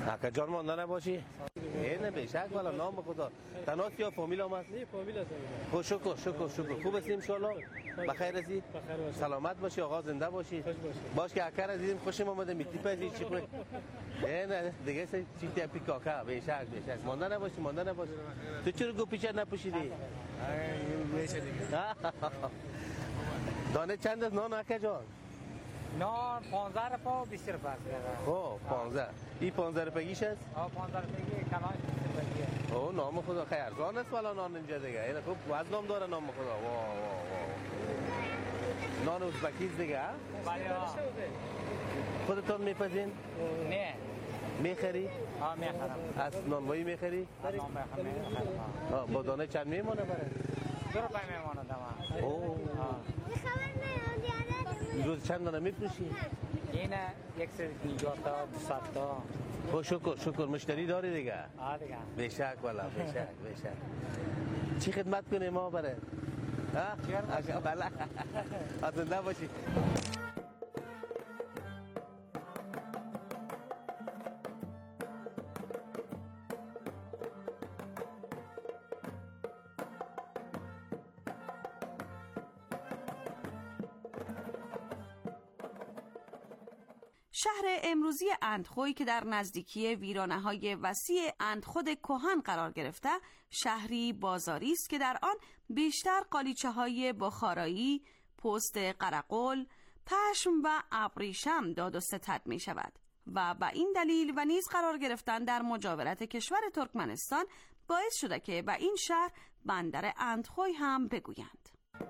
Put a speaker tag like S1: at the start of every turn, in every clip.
S1: اکا جان مانده نباشی؟ اینه بیشک والا نام خدا. تناس یا فامیل هم هست؟
S2: نه فامیل هست.
S1: خب شکر. خوب هستی انشالله؟ بخیر هستی؟ سلامت باشی آقا، زنده باشی. باش که اکر عزیزم خوشم آمده میتی پزی چی کنی؟ اینه دیگه چی تیپی کاکا بیشک. مانده نباشی. تو چرا گو پیچه نپوشیدی؟
S2: میشه دیگه.
S1: دانه چند است نان اکا جان؟
S3: نان 15 روپا 20 روپا است.
S1: اوه 15. این 15 روپیش است؟
S3: 15 روپیه کلاش 20 روپیه.
S1: اوه نام خدا خیلی ارزان است والا نان اینجا دیگه. این خوب وزنم داره نام خدا. واه. نان ازبکی دیگه؟
S3: بله.
S1: خودتون میپزین؟
S3: نه.
S1: میخری؟
S3: میخرم.
S1: از نانوایی میخری؟
S3: میخرم.
S1: با دانه چند میمونه برای؟
S3: 2 روپیه میمونه دما.
S1: اوه. روز چند دانه میفروشی؟
S3: اینه 150 تا 200 تا.
S1: خب شکر مشتری داری دیگه؟
S3: دیگه.
S1: بیشک والا بیشک. چی خدمت کنیم ما برای؟ ها؟ بله. زنده باشی.
S4: شهر امروزی اندخوی که در نزدیکی ویرانه‌های وسیع اندخود کهن قرار گرفته، شهری بازاری است که در آن بیشتر قالیچه‌های بخارایی، پوست قرقل، پشم و ابریشم داد و ستد می شود و به این دلیل و نیز قرار گرفتن در مجاورت کشور ترکمنستان باعث شده که به این شهر بندر اندخوی هم بگویند.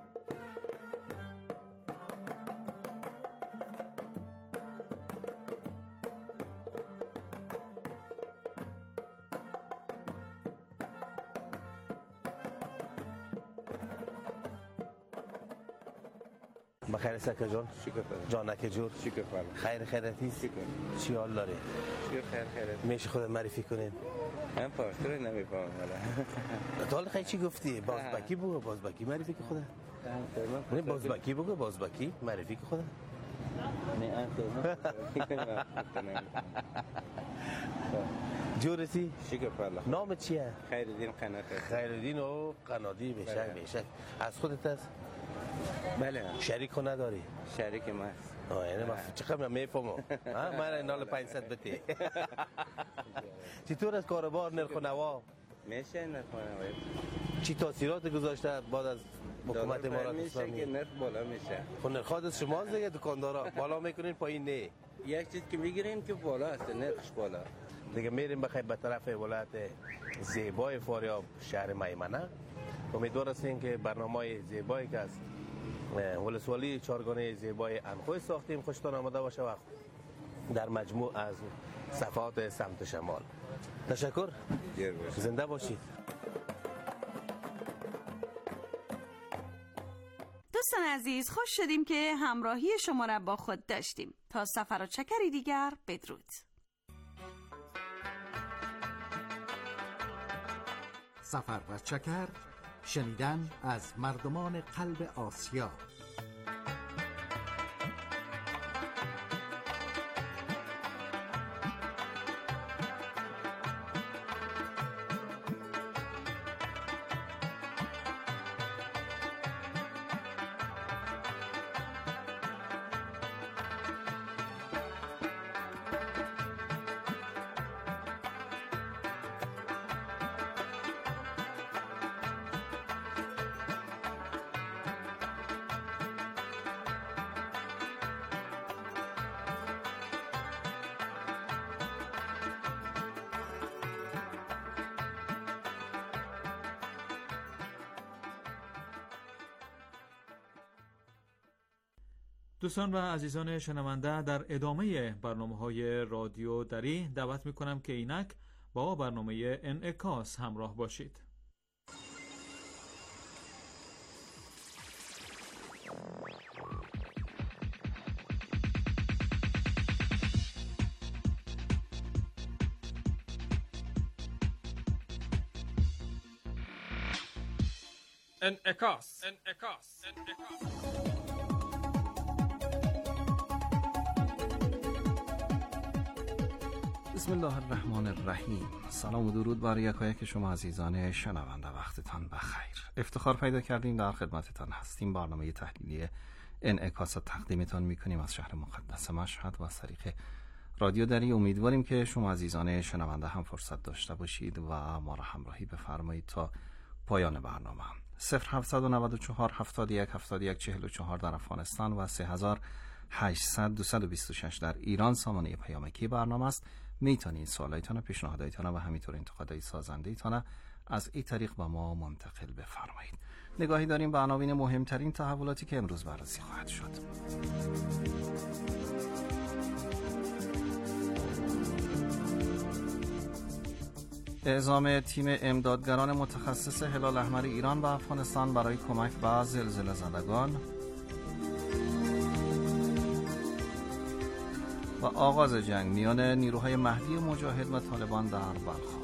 S1: بخیر است که جان؟
S5: شکر خدا.
S1: جانک جور؟
S5: شکر خدا.
S1: خیرتی؟
S5: شکر.
S1: چی حال داری؟
S5: شکر خیرت.
S1: میشه خود معرفی کنین؟
S5: من پارسر نمیفهمم والا.
S1: تا حالا خیلی چی گفتی؟ بازبکی بگو، بازبکی معرفی که خدا. نه بازبکی بگو، بازبکی معرفی که خدا.
S5: نه
S1: جورتی؟
S5: شکر خدا.
S1: نام چیه؟
S5: خیرالدین قناتی.
S1: خیرالدین و قنادی بیشک. از خودت است؟
S5: بله.
S1: شریک رو نداری؟
S5: شریک ما است.
S1: اینه ما چقدر میفهمم. من اینال 500 بتی. چطور از کاروبار نرخ و نوا؟
S5: میشه نرخ و نوا.
S1: چی تاثیرات گذاشته بعد از حکومت امارات اسلامی؟
S5: میشه که نرخ بالا میشه.
S1: خب نرخ از شما دیگه دکاندارا بالا میکنین پایین نه.
S5: یک چیز که میگیرین که بالا است نرخش بالا.
S1: دیگه میریم بخیر به طرف ولایت زیبای فاریاب شهر میمنه. امیدوار هستیم که برنامه زیبایی که از ولسوالی چارگانه زیبای اندخوی ساختیم خوشتان آمده باشه و در مجموع از صفحات سمت شمال. تشکر. زنده باشید.
S4: دوستان عزیز، خوش شدیم که همراهی شما را با خود داشتیم. تا سفر و چکری دیگر، بدرود.
S6: سفر و چکر، شنیدن از مردمان قلب آسیا.
S7: دوستان و عزیزان شنونده، در ادامه برنامه‌های رادیو دری دعوت می‌کنم که اینک با برنامه انعکاس همراه باشید.
S8: انعکاس.
S6: بسم الله الرحمن الرحیم. سلام و درود بر یکایک شما عزیزان شنونده، وقتتان بخیر. افتخار پیدا کردیم در خدمتتان هستیم. برنامه تحلیلی انعکاس تقدیمتان میکنیم از شهر مقدس مشهد و از طریق رادیو دری. امیدواریم که شما عزیزان شنونده هم فرصت داشته باشید و ما را همراهی بفرمایید تا پایان برنامه. 0794 71 71 44 در افغانستان و 3800 226 در ایران سامانه پیامکی برنامه است. میتونید سوالایتان، پیشنهاداتتان و همینطور انتقادات سازنده‌تان از این طریق به ما منتقل بفرمایید. نگاهی داریم به عناوین مهمترین تحولاتی که امروز بررسی خواهد شد. اعزام تیم امدادگران متخصص هلال احمر ایران به افغانستان برای کمک به زلزله زدگان و آغاز جنگ میان نیروهای مهدی مجاهد و طالبان در بلخ.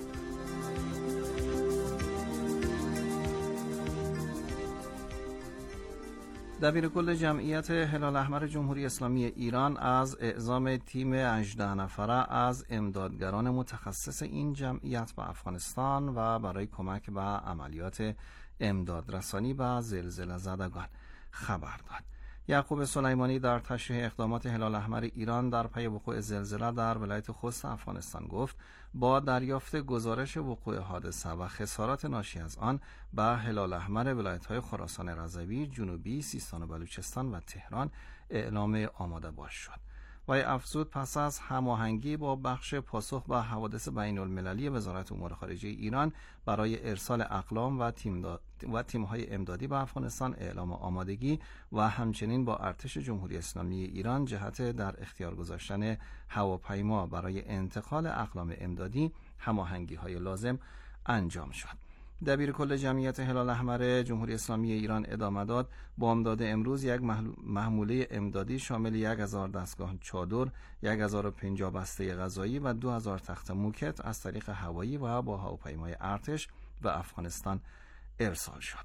S6: دبیرکل جمعیت هلال احمر جمهوری اسلامی ایران از اعزام تیم 18 نفره از امدادگران متخصص این جمعیت به افغانستان و برای کمک به عملیات امدادرسانی به زلزله زدگان خبر داد. یعقوب سلیمانی در تشریح اقدامات هلال احمر ایران در پی وقوع زلزله در ولایت خوست افغانستان گفت با دریافت گزارش وقوع حادثه و خسارات ناشی از آن به هلال احمر ولایت‌های خراسان رضوی، جنوبی، سیستان و بلوچستان و تهران اعلام آماده باش شد. و افزود پس از هماهنگی با بخش پاسخ به حوادث بین‌المللی وزارت امور خارجه ایران برای ارسال اقلام و تیم‌های امدادی به افغانستان اعلام آمادگی و همچنین با ارتش جمهوری اسلامی ایران جهت در اختیار گذاشتن هواپیما برای انتقال اقلام امدادی هماهنگی‌های لازم انجام شد. دبیرکل جمعیت هلال احمر جمهوری اسلامی ایران ادامه داد بامداد امروز یک محموله امدادی شامل 1000 دستگاه چادر، 1050 بسته غذایی و 2000 تخته موکت از طریق هوایی و با هواپیمای ارتش به افغانستان ارسال شد.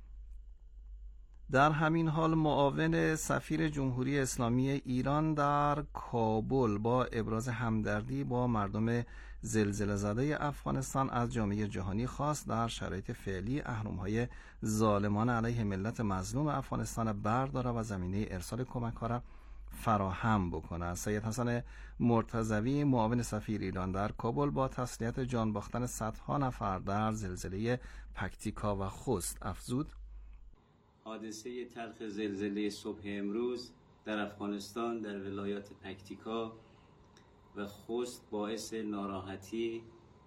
S6: در همین حال معاون سفیر جمهوری اسلامی ایران در کابل با ابراز همدردی با مردم زلزله زده افغانستان از جامعه جهانی خواست در شرایط فعلی اهرم‌های ظالمانه علیه ملت مظلوم افغانستان برداره و زمینه ارسال کمک‌ها را فراهم بکنه. سید حسن مرتضوی معاون سفیر ایران در کابل با تسلیت جان باختن صدها نفر در زلزله پکتیکا و خوست افزود
S9: حادثه تلخ زلزله صبح امروز در افغانستان در ولایات پکتیکا و خوست باعث ناراحتی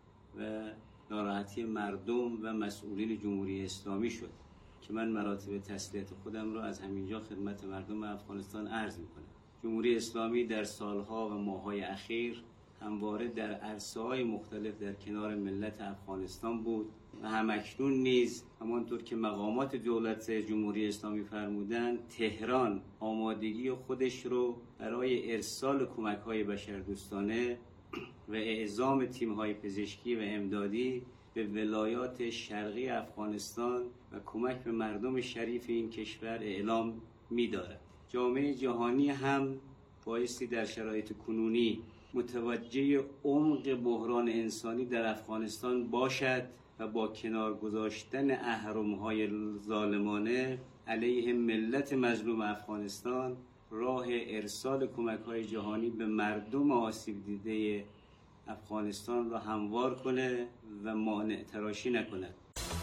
S9: مردم و مسئولین جمهوری اسلامی شد که من مراتب تسلیت خودم را از همینجا خدمت مردم افغانستان عرض می‌کنم. جمهوری اسلامی در سالها و ماه‌های اخیر همواره در عرصه‌های مختلف در کنار ملت افغانستان بود و همکنون نیز همانطور که مقامات دولت جمهوری اسلامی فرمودند تهران آمادگی خودش رو برای ارسال کمک‌های بشردوستانه و اعزام تیم‌های پزشکی و امدادی به ولایات شرقی افغانستان و کمک به مردم شریف این کشور اعلام می‌دارد. جامعه جهانی هم بایستی در شرایط کنونی متوجه عمق بحران انسانی در افغانستان باشد و با کنار گذاشتن اهرم‌های ظالمانه علیه ملت مظلوم افغانستان راه ارسال کمک‌های جهانی به مردم آسیب دیده افغانستان را هموار کنه و مانع تراشی نکند.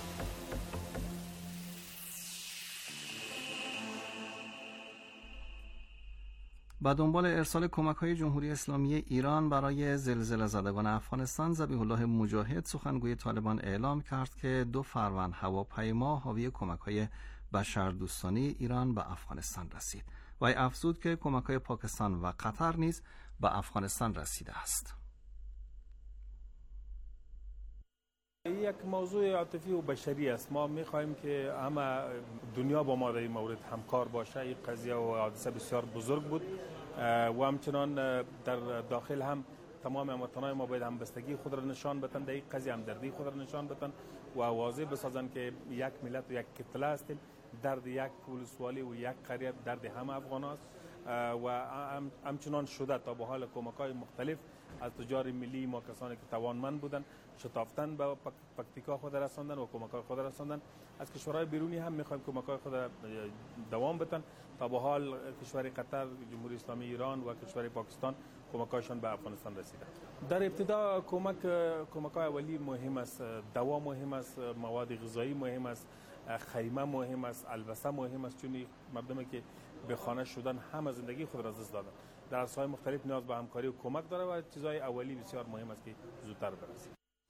S6: با دنبال ارسال کمک‌های جمهوری اسلامی ایران برای زلزله زدگان افغانستان، ذبیح الله مجاهد سخنگوی طالبان اعلام کرد که 2 فروند هواپیما حاوی کمک‌های بشردوستانه ایران به افغانستان رسید و افزود که کمک‌های پاکستان و قطر نیز به افغانستان رسیده است.
S10: یک موضوع عاطفی و بشری است. ما می‌خوایم که همه دنیا با ما در این مورد همکار باشه. این قضیه و حادثه بسیار بزرگ بود و همچنان در داخل هم تمام هموطنان ما باید همبستگی خود را نشان بدن، در این قضیه همدردی خود را نشان بدن و واضح بسازن که یک ملت و یک کتله هستیم. درد یک ولسوالی و یک قریه درد همه افغان است و همچنان شده تا به حال کمک‌های مختلف از تجار ملی ما کسانی که توانمند بودن شتافتن به پکتیکا خود رساندن و کمک‌های خود رساندن. از کشورهای بیرونی هم می‌خوایم کمک‌های خود دوام بدن. تا به حال کشور قطر، جمهوری اسلامی ایران و کشور پاکستان کمک‌هایشان به افغانستان رسیده. در ابتدا کمک‌های اولیه مهم است، دوا مهم است، مواد غذایی مهم است، خیمه مهم است، البسه مهم است، چون مردمی که به خانه شدن هم زندگی خود را از دست دادن. در عرصه‌های مختلف نیاز به همکاری و کمک داره و چیزهای اولیه بسیار مهم است که زودتر برسه.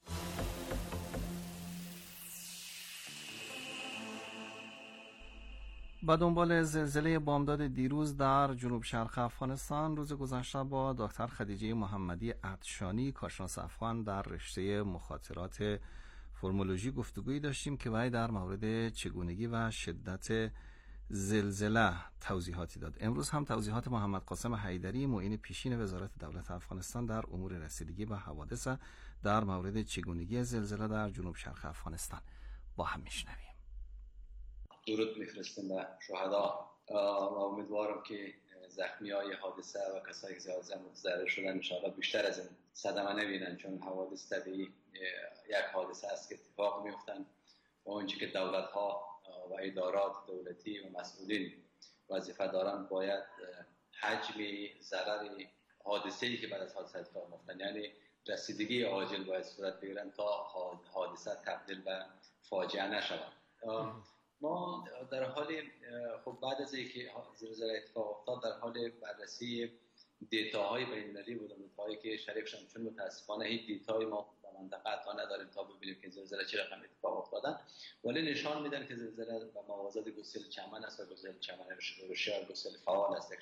S6: با دنبال زلزله بامداد دیروز در جنوب شرق افغانستان، روز گذشته با دکتر خدیجه محمدی عطشانی کارشناس افغان در رشته مخاطرات فرمولوژی گفتگویی داشتیم که وی در مورد چگونگی و شدت زلزله توضیحاتی داد. امروز هم توضیحات محمد قاسم حیدری معین پیشین وزارت دولت افغانستان در امور رسیدگی به حوادث در مورد چگونگی زلزله در جنوب شرق افغانستان با هم میشنویم.
S11: درود میفرستیم به شهدا و امیدوارم که زخمیای حادثه و کسایی که زیاد متضرر شدن انشاءالله بیشتر از این صدمه نبینن، چون حوادث طبیعی یک حادثه است که اتفاق میفتن و اونچه که دولت ها و ادارات دولتی و مسئولین وظیفه دارن باید حجم ضرر حادثه‌ای که بعد از حادثه اتفاق میفتن، یعنی رسیدگی عاجل باید صورت بگیرن تا حادثه تبدیل به فاجعه نشود. ما در حال خب بعد از اینکه زلزله اتفاق افتاد در حال بررسی دیتاهای بین‌المللی بودیم، دیتاهایی که شریک شدن، چون متاسفانه هیچ دیتایی ما در منطقه تا نداریم تا ببینیم که زلزله چه رقم اتفاق افتادن، ولی نشان میدن که زلزله به موازات گسیل چمن است و گسیل چمن روشیار گسیل فعال است، یک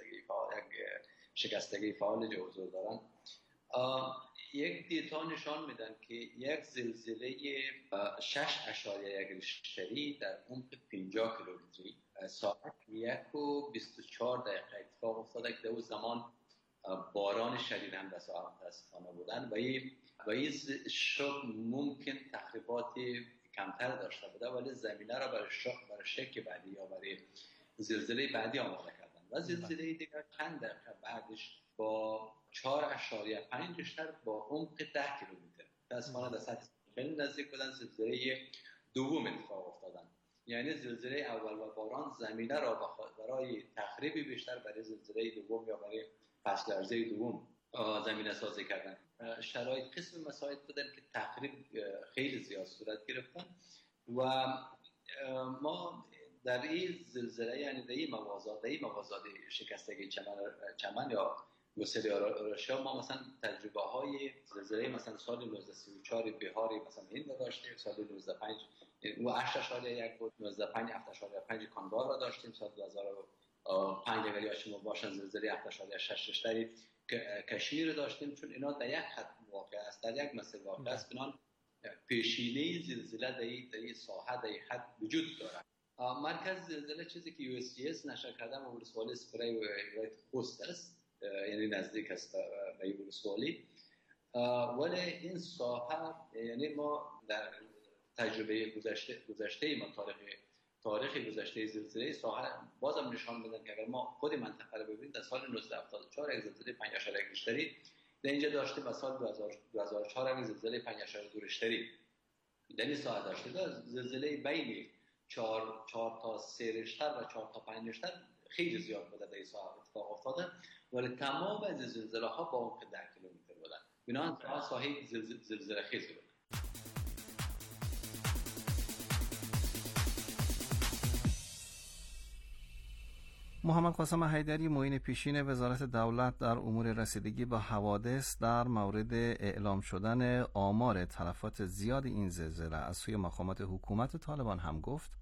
S11: شکستگی فعال جو حضور دارن. یک دیتا نشان میدن که یک زلزله 6.1 ریشتری در عمق 50 کیلومتری ساعت 1:24 اتفاق افتاده که در اون زمان باران شدید هم متاسفانه بودن و این شوک ممکن تخریبات کمتر داشته بوده، ولی زمینه را برای شک بعدی یا برای زلزله بعدی آماده کردن و زلزله دیگر چند دقیقه بعدش با 4.5 ریشتر با عمق 10 کیلومتر متاسفانه در سطح خیلی نزدیک بودن زلزله دوم اتفاق افتادن. یعنی زلزله اول و باران زمینه را برای تخریب بیشتر برای زلزله دوم یا برای پس لرزه دوم زمینه سازی کردن. شرایط قسم مسائل بودن که تخریب خیلی زیاد صورت گرفتن و ما در این زلزله، یعنی در این موازات شکستگی چمن یا گسیل آراشا، ما مثلا تجربه های زلزله مثلا سال 1934 بهاری مثلا هند داشتیم، سال 1905 و 8.1 بود، 1905 7.5 کانگار را داشتیم، سال 2005 اگر یادشون باشه زلزله 7.6 ریشتری کشمیر داشتیم، چون اینا در یک حد واقع است، در یک مسیر واقع است، بنان پیشینه زلزله در این ساحه در این حد وجود دارد. مرکز زلزله چیزی که USGS نشر کرده و ولسوالی سپری و رایت پست است، یعنی نزدیک است به این ولسوالی، ولی این ساحه، یعنی ما در تجربه گذشته ما تاریخ گذشته زلزله ساحه بازم نشان میدن که اگر ما خود منطقه رو ببینیم در سال 1974 یک زلزله 5.1 ریشتری در اینجا داشتیم و سال 2004 یک زلزله 5.2 ریشتری در این ساحه داشتیم. زلزله بین 4 تا 3 ریشتر و 4 تا 5 ریشتر خیلی زیاد بوده در این ساحه اتفاق افتاده، ولی تمام از زلزله ها با عمق 10 کیلومتر بودن، بنابراین ساحه زلزله خیز بود.
S6: محمد قاسم حیدری معین پیشین وزارت دولت در امور رسیدگی به حوادث در مورد اعلام شدن آمار تلفات زیاد این زلزله از سوی مقامات حکومت طالبان هم گفت.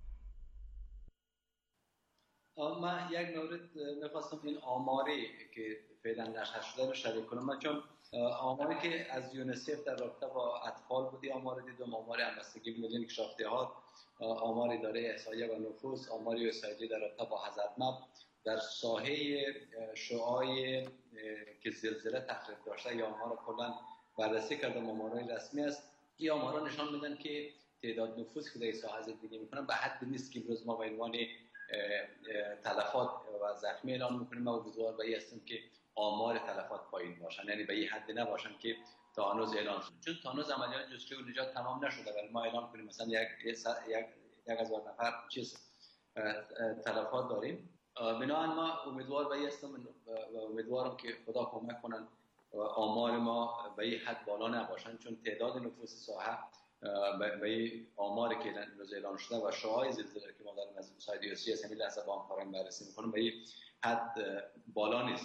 S11: من یک مورد می‌خواستم این آماری که فعلا نشر شده رو شریک کنم، چون آماری که از یونیسف در رابطه با اطفال بودی، آمار دیدم، آمار همبستگی ملی کشافته‌ها، آمار اداره احصایه و نفوس، آماری احصایی در رابطه با حضرتمب در ساحه شعاع که زلزله تخریب داشته یا آمار کلا بررسی کردم، آمارهای رسمی است. این آمارها نشان میدن که تعداد نفوس که در ساحه زندگی میکنن به حد نیست که امروز ما به عنوان تلفات و زخمی اعلام میکنیم. ما امیدوار به این هستیم که آمار تلفات پایین باشن، یعنی به این حد نباشن که تا هنوز اعلان شد. چون تا هنوز عملیات جستجو و نجات تمام نشده، ولی ما اعلان کنیم مثلا 1000 نفر تلفات داریم. بنابراین ما امیدوار به هستم و امیدوارم که خدا کمک کنن آمار ما به این حد بالا نباشن، چون تعداد نفوس ساحه به آماری که امروز اعلان شده و شعاع زلزله که ما داریم از سایت DOC همین لحظه با همکاران بررسی می‌کنیم به این حد بالا نیست.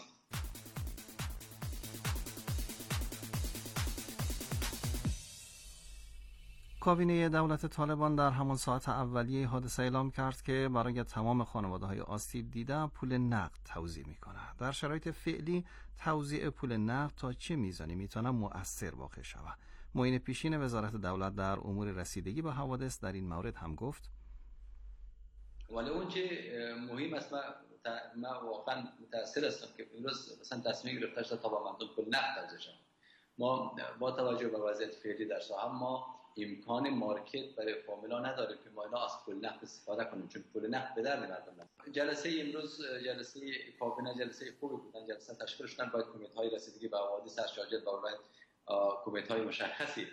S6: کابینه دولت طالبان در همان ساعت اولیه حادثه اعلام کرد که برای تمام خانواده‌های آسیب دیده پول نقد توزیع می‌کند. در شرایط فعلی توزیع پول نقد تا چه میزانی میتونه مؤثر واقع شود؟ معین پیشین وزارت دولت در امور رسیدگی به حوادث در این مورد هم گفت:
S11: ولی اون چه مهم است، ما واقعا متأثر هستم که امروز مثلا تصمیم گرفته شده تا با مردم پول نقد توزیع شود. ما با توجه به وضعیت فعلی در ساحه ما امکان مارکت برای فامیلا نداریم که ما اینا از پول نقد استفاده کنیم، چون پول نقد به درد مردم نمیخوره. جلسه امروز جلسه کابینه جلسه خوبی بودن، جلسه تشکیل شدن باید کمیته‌های رسیدگی به حوادث از شاجد و باید کمیته‌های مشخصی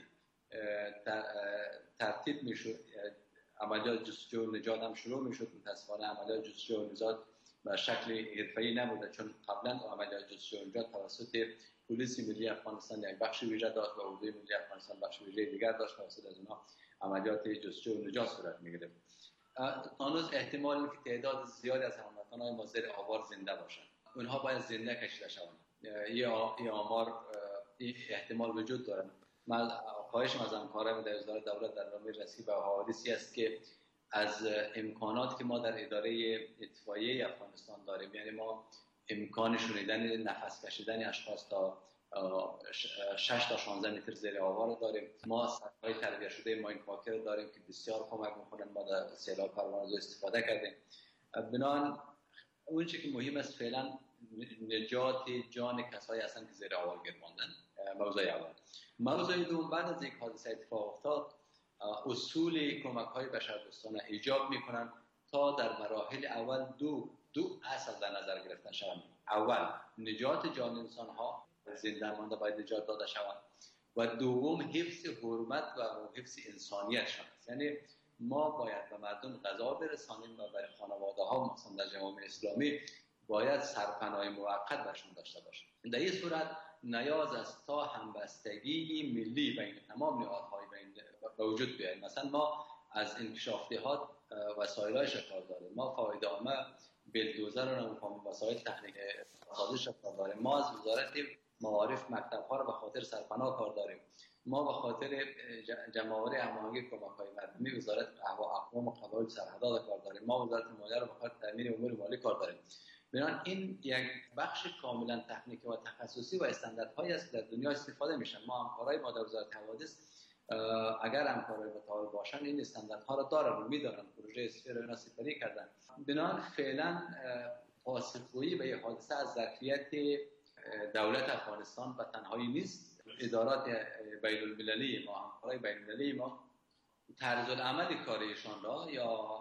S11: ترتیب میشد. عملیات جستجو و نجات هم شروع میشد. متأسفانه عملیات جستجو و نجات به شکل حرفه‌ای نبوده، چون قبلا عملیات جستجو و نجات توسط پلیس ملی افغانستان یک بخش ویژه داشت و اردوی ملی افغانستان بخش ویژه دیگر داشت. توسط از اونها عملیات جستجو و نجات صورت میگیره. هنوز احتمال که تعداد زیادی از هموطنان ما زیر آوار زنده باشند، اونها باید زنده کشیده شوند. این آمار احتمال وجود داره. من خواهشم از همکاران در وزارت دولت در امور رسیدگی به حوادثی است که از امکاناتی که ما در اداره اطفائیه افغانستان داریم، یعنی ما امکان شنیدن نفس کشیدن اشخاص تا 6 تا 16 متر زیر آوار داریم. ما سرهای تربیت شده ماین پاکر داریم که بسیار کمک میکنن. ما در سیلاب پروانه‌زا استفاده کردیم. بنابراین اون چیزی که مهم است فعلا نجات جان کسایی هستند که زیر آوار گیر ماندن. موضوع اول. موضوع دوم، بعد از یک حادثه اتفاق افتاد اصول کمک‌های بشردوستانه ایجاب میکنن تا در مراحل اول دو اصل در نظر گرفتن شوند. اول نجات جان انسان‌ها، زنده مانده باید نجات داده شوند، و دوم حفظ حرمت و حفظ انسانیت شوند. یعنی ما باید به مردم غذا برسانیم و برای خانواده‌ها مثلا در جامعه اسلامی باید سرپناه موقت برشون داشته باشیم. در این صورت نیاز است تا همبستگی ملی بین تمام نهادهای به وجود بیاید. مثلا ما از انکشاف‌دهات وسایل‌های شکار داریم، ما فایده‌نامه بلدوزر و وسایل تکنیک اقتصادی شکار داریم، ما از وزارت معارف مکتب‌ها رو به خاطر سرپناه کار داریم، ما به خاطر جمع‌آوری هماهنگی کمک‌های مردمی وزارت اقوام و قبایل سرحدات کار داریم، ما وزارت مالیه رو به خاطر تامین امور مالی کار داریم. بنابراین این یک بخش کاملا تکنیکی و تخصصی و استانداردهایی است که در دنیا استفاده میشن. ما همکارای ما در وزارت حوادث اگر همکارای متعاون باشن این استانداردها رو دارن و میدارن، پروژه اسفیر رو سپری کردن. بنابراین فعلا پاسخگویی به این حادثه از ظرفیت دولت افغانستان به تنهایی نیست. ادارات بین المللی ما، همکارای بین المللی ما، طرز العمل کاریشان را یا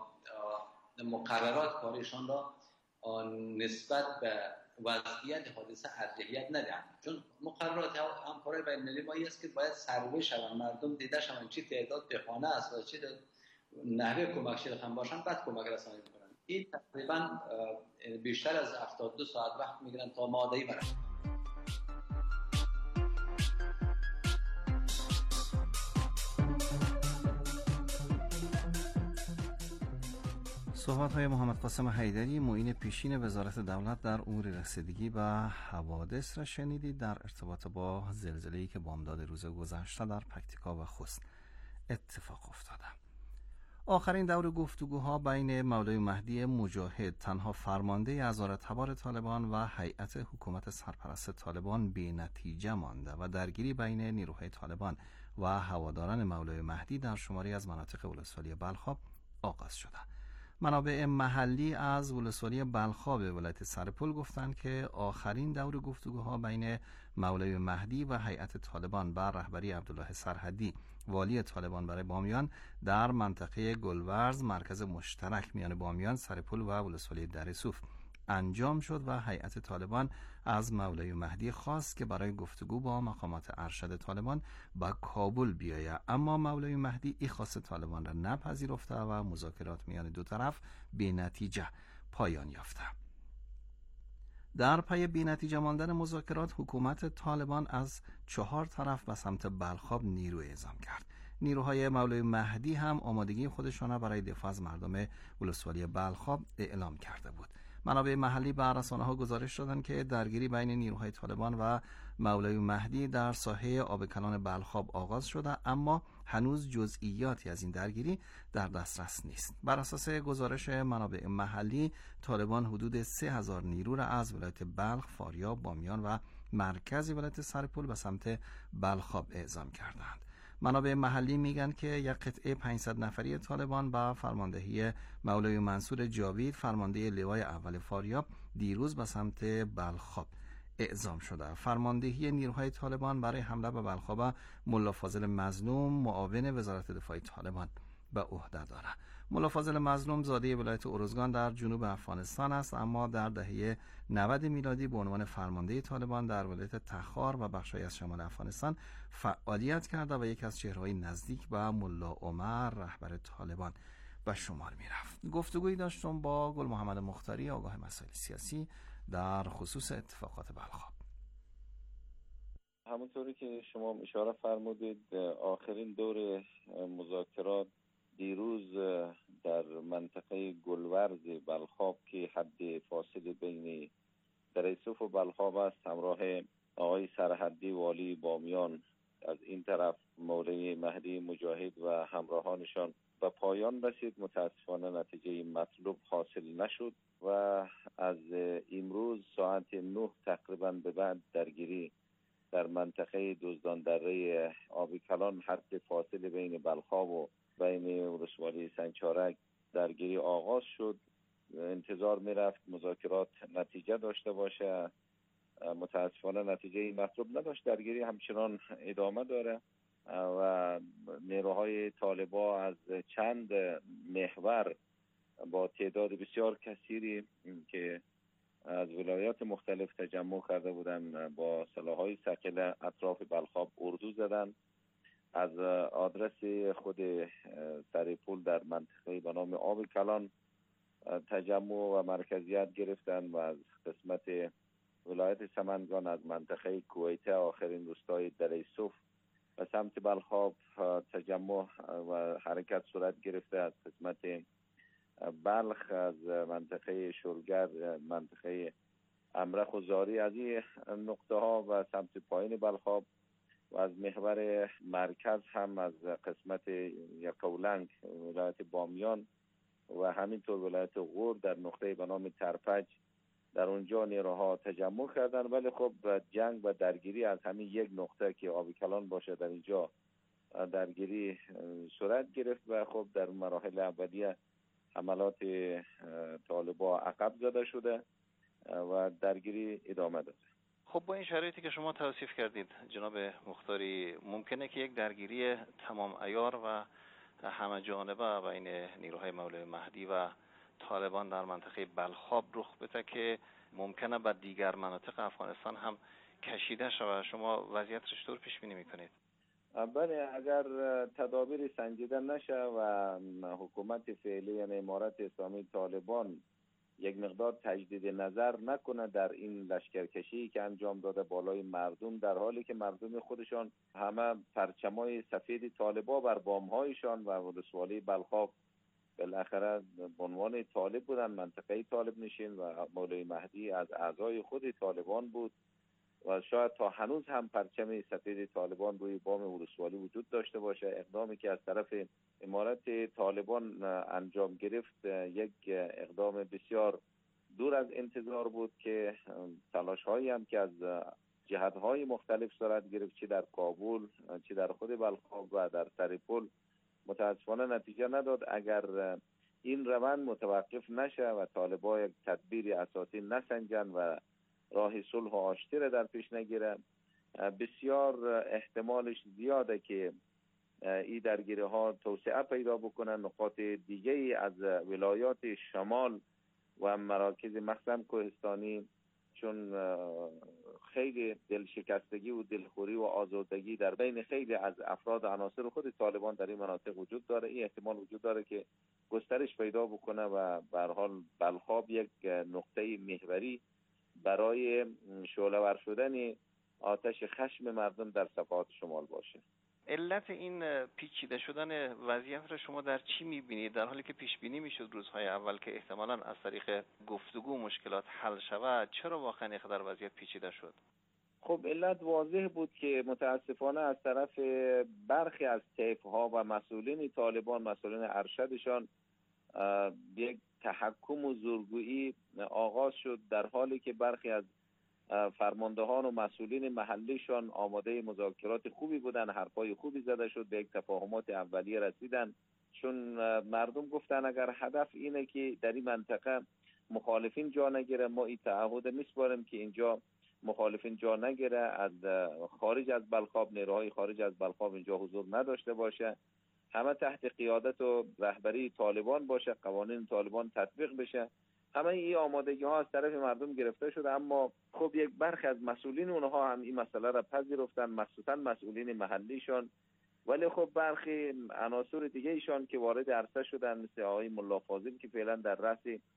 S11: مقررات کاریشان را نسبت به وضعیت حادثه ارجحیت ندهند، چون مقررات همکارای بین المللی ما است که باید سروی شوند، مردم دیده شوند چی تعداد بهانه است و چی نحوه کمک شدن باشند، بعد کمک رسانی میکنن. این تقریبا بیشتر از 72 ساعت وقت میگیرن تا ماده‌ای برشن.
S6: صحبت‌های محمد قاسم حیدری، معین پیشین وزارت دولت در امور رسیدگی به حوادث را شنیدید در ارتباط با زلزله‌ای که بامداد روز گذشته در پکتیکا و خوست اتفاق افتاده. آخرین دور گفتگوها بین مولوی مهدی مجاهد، تنها فرمانده ازارتبار طالبان، و هیئت حکومت سرپرست طالبان بی‌نتیجه مانده و درگیری بین نیروهای طالبان و هواداران مولوی مهدی در شماری از مناطق ولسوالی بلخاب آغاز شده. منابع محلی از ولسوالی بلخاب ولایت سرپل گفتند که آخرین دور گفتگوها بین مولوی مهدی و هیئت طالبان بر رهبری عبدالله سرحدی، والی طالبان برای بامیان، در منطقه گلورز، مرکز مشترک میان بامیان، سرپل و ولسوالی درسوف، انجام شد و هیئت طالبان از مولوی مهدی خواست که برای گفتگو با مقامات ارشد طالبان به کابل بیاید، اما مولوی مهدی این خواست طالبان را نپذیرفته و مذاکرات میان دو طرف بی نتیجه پایان یافته. در پی بی نتیجه ماندن مذاکرات، حکومت طالبان از 4 طرف به سمت بلخاب نیرو اعزام کرد. نیروهای مولوی مهدی هم آمادگی خودشان برای دفاع از مردم ولسوالی بلخاب اعلام کرده بود. منابع محلی به رسانه‌ها گزارش دادند که درگیری بین نیروهای طالبان و مولوی مهدی در ساحه آبکلان بلخاب آغاز شده، اما هنوز جزئیاتی از این درگیری در دسترس نیست. بر اساس گزارش منابع محلی، طالبان حدود 3000 نیرو را از ولایت بلخ، فاریاب، بامیان و مرکز ولایت سرپل به سمت بلخاب اعزام کردند. منابع محلی میگن که یک قطعه 500 نفری طالبان با فرماندهی مولوی منصور جاوید، فرمانده لوای اول فاریاب، دیروز به سمت بلخاب اعزام شده. فرماندهی نیروهای طالبان برای حمله به بلخاب ملا فاضل مظلوم، معاون وزارت دفاع طالبان به عهده دارد. ملا فاضل مظلوم زاده ولایت ارزگان در جنوب افغانستان است، اما در دهه 90 میلادی به عنوان فرمانده طالبان در ولایت تخار و بخشی از شمال افغانستان فعالیت کرده و یکی از چهره‌های نزدیک به ملا عمر رهبر طالبان به شمار می‌رفت. گفتگویی داشتم با گل محمد مختاری، آگاه مسائل سیاسی، در خصوص اتفاقات بلخاب.
S12: همونطوری که شما اشاره فرمودید، آخرین دور مذاکرات دیروز در منطقه گلورز بلخاب که حد فاصله بین دریسوف و بلخاب است، همراه آقای سرحدی والی بامیان از این طرف، مولوی مهدی مجاهد و همراهانشان به پایان رسید. متاسفانه نتیجه مطلوب حاصل نشد و از امروز ساعت 9 تقریبا به بعد درگیری در منطقه دزدان دره آبکلان، حد فاصله بین بلخاب و بین ولسوالی سنگچارک، درگیری آغاز شد. انتظار میرفت مذاکرات نتیجه داشته باشه، متاسفانه نتیجه مطلوب نداشت. درگیری همچنان ادامه داره و نیروهای طالبان از چند محور با تعداد بسیار کثیری که از ولایات مختلف تجمع کرده بودند با سلاح‌های ثقیل اطراف بلخاب اردو زدند. از آدرس خود سرپل در منطقه به نام آبکلان تجمع و مرکزیت گرفتند و از قسمت ولایت سمنگان از منطقه کویته، آخرین روستای دریسوف و سمت بلخاب تجمع و حرکت صورت گرفته. از قسمت بلخ، از منطقه شلگر، منطقه امرخ و زاری، از این نقطه ها و سمت پایین بلخاب و از محور مرکز هم از قسمت یکولنگ ولایت بامیان و همینطور ولایت غور در نقطه به نام ترپج، در اونجا نیروها تجمع کردن. ولی خب جنگ و درگیری از همین یک نقطه که آبکلان باشه در اینجا درگیری صورت گرفت و خب در مراحل اولیه حملات طالبان عقب زده شده و درگیری ادامه داره.
S6: خب با این شرایطی که شما توصیف کردید جناب مختاری، ممکنه که یک درگیری تمام عیار و همه جانبه بین نیروهای مولوی مهدی و طالبان در منطقه بلخاب رخ بده که ممکنه به دیگر مناطق افغانستان هم کشیده شود. شما وضعیت رو چطور پیش بینی میکنید؟
S12: بله، اگر تدابیر سنجیده نشه و حکومت فعلی یعنی امارت اسلامی طالبان یک مقدار تجدید نظر نکنه در این لشکرکشی که انجام داده بالای مردم، در حالی که مردم خودشان همه پرچمای سفید طالبان بر بامهایشان و ولسوالی بلخاب بالاخره به عنوان طالب بودن، منطقه طالب نشین و مولوی مهدی از اعضای خود طالبان بود و شاید تا هنوز هم پرچم سفید طالبان روی بام ولسوالی وجود داشته باشه. اقدامی که از طرف امارت طالبان انجام گرفت یک اقدام بسیار دور از انتظار بود که تلاش هایی هم که از جهت های مختلف صورت گرفت، چه در کابل چه در خود بلخاب و در سرپل، متاسفانه نتیجه نداد. اگر این روند متوقف نشه و طالبان یک تدبیر اساسی نسنجن و راه صلح و آشتی را در پیش نگیره، بسیار احتمالش زیاده که این درگیری ها توسعه پیدا بکنن، نقاط دیگه از ولایات شمال و مراکز مخزن کوهستانی، چون خیلی دلشکستگی و دلخوری و آزردگی در بین خیلی از افراد و عناصر خود طالبان در این مناطق وجود داره. این احتمال وجود داره که گسترش پیدا بکنه و به هر حال بلخاب یک نقطه محوری برای شعله‌ور شدن آتش خشم مردم در صفحات شمال باشه.
S6: علت این پیچیده شدن وضعیت را شما در چی می‌بینید، در حالی که پیش بینی میشد روزهای اول که احتمالاً از طریق گفتگو مشکلات حل شود؟ چرا واقعاً اینقدر وضعیت پیچیده شد؟
S12: خب علت واضح بود که متاسفانه از طرف برخی از طیف‌ها و مسئولین طالبان، مسئولین ارشدشان، یک تحکم و زورگویی آغاز شد، در حالی که برخی از فرماندهان و مسئولین محلیشان آماده مذاکرات خوبی بودن، حرفای خوبی زده شد، به یک تفاهمات اولیه رسیدن. چون مردم گفتن اگر هدف اینه که در این منطقه مخالفین جا نگیره، ما این تعهد میسپاریم که اینجا مخالفین جا نگیره، از خارج از بلخاب، نیروهای خارج از بلخاب اینجا حضور نداشته باشه، همه تحت قیادت و رهبری طالبان باشه، قوانین طالبان تطبیق بشه. همه این آمادگی ها از طرف مردم گرفته شده، اما خب یک برخی از مسئولین اونها هم این مسئله را پذیرفتن، مخصوصا مسئولین محلیشان. ولی خب برخی عناصر دیگه ایشان که وارد عرصه شدن، مثل آقای ملا فاضل که فعلا در رأس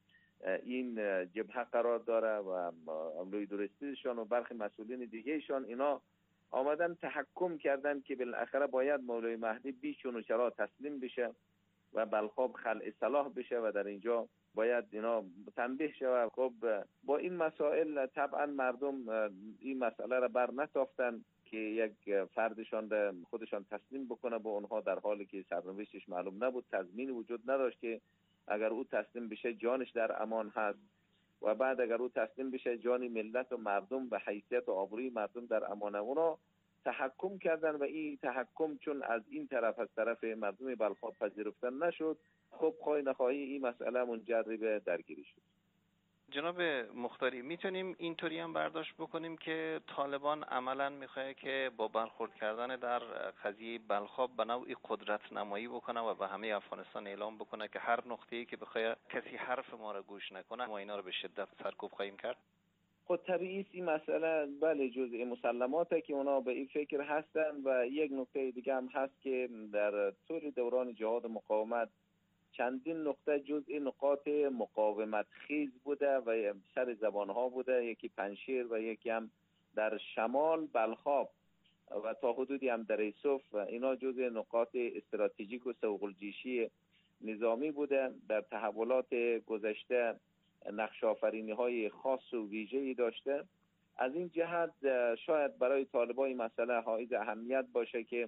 S12: این جبهه قرار داره و امروی درستیشان و برخی مسئولین دیگه ایشان، اینا آمدن تحکم کردن که بالاخره باید مولوی مهدی بیچون و چرا تسلیم بشه و بلخاب خلع سلاح بشه و در اینجا باید اینا تنبیه شود. خب با این مسائل طبعا مردم این مسئله را بر نتافتن که یک فردشان خودشان تسلیم بکنه به اونها، در حالی که سرنوشتش معلوم نبود، تضمین وجود نداشت که اگر او تسلیم بشه جانش در امان هست و بعد اگر او تسلیم بشه جان ملت و مردم و حیثیت و آبروی مردم در امان. اونا تحکم کردن و این تحکم چون از این طرف از طرف مردم بلخاب پذیرفتن نشد، خب خواهی نخواهی این مسئله منجر به درگیری شد.
S6: جناب مختاری، میتونیم اینطوری هم برداشت بکنیم که طالبان عملا میخواد که با برخورد کردن در قضیه بلخاب به نوعی قدرت نمایی بکنه و به همه افغانستان اعلام بکنه که هر نقطه‌ای که بخواد کسی حرف ما را گوش نکنه ما اینا رو به شدت سرکوب خواهیم کرد؟
S12: خود طبیعی است این مسئله بله جزء مسلماته که اونا به این فکر هستن و یک نکته دیگه هم هست که در طول دوران جهاد مقاومت چندین نقطه جزء نقاط مقاومت خیز بوده و سر زبانها بوده، یکی پنشیر و یکی هم در شمال بلخاب و تا حدودی هم در یوسف. اینا جزء نقاط استراتژیک و سوق‌الجیشی نظامی بوده. در تحولات گذشته نقش آفرینی های خاص و ویژه‌ای داشته. از این جهت شاید برای طالبان این مسئله حائز اهمیت باشه که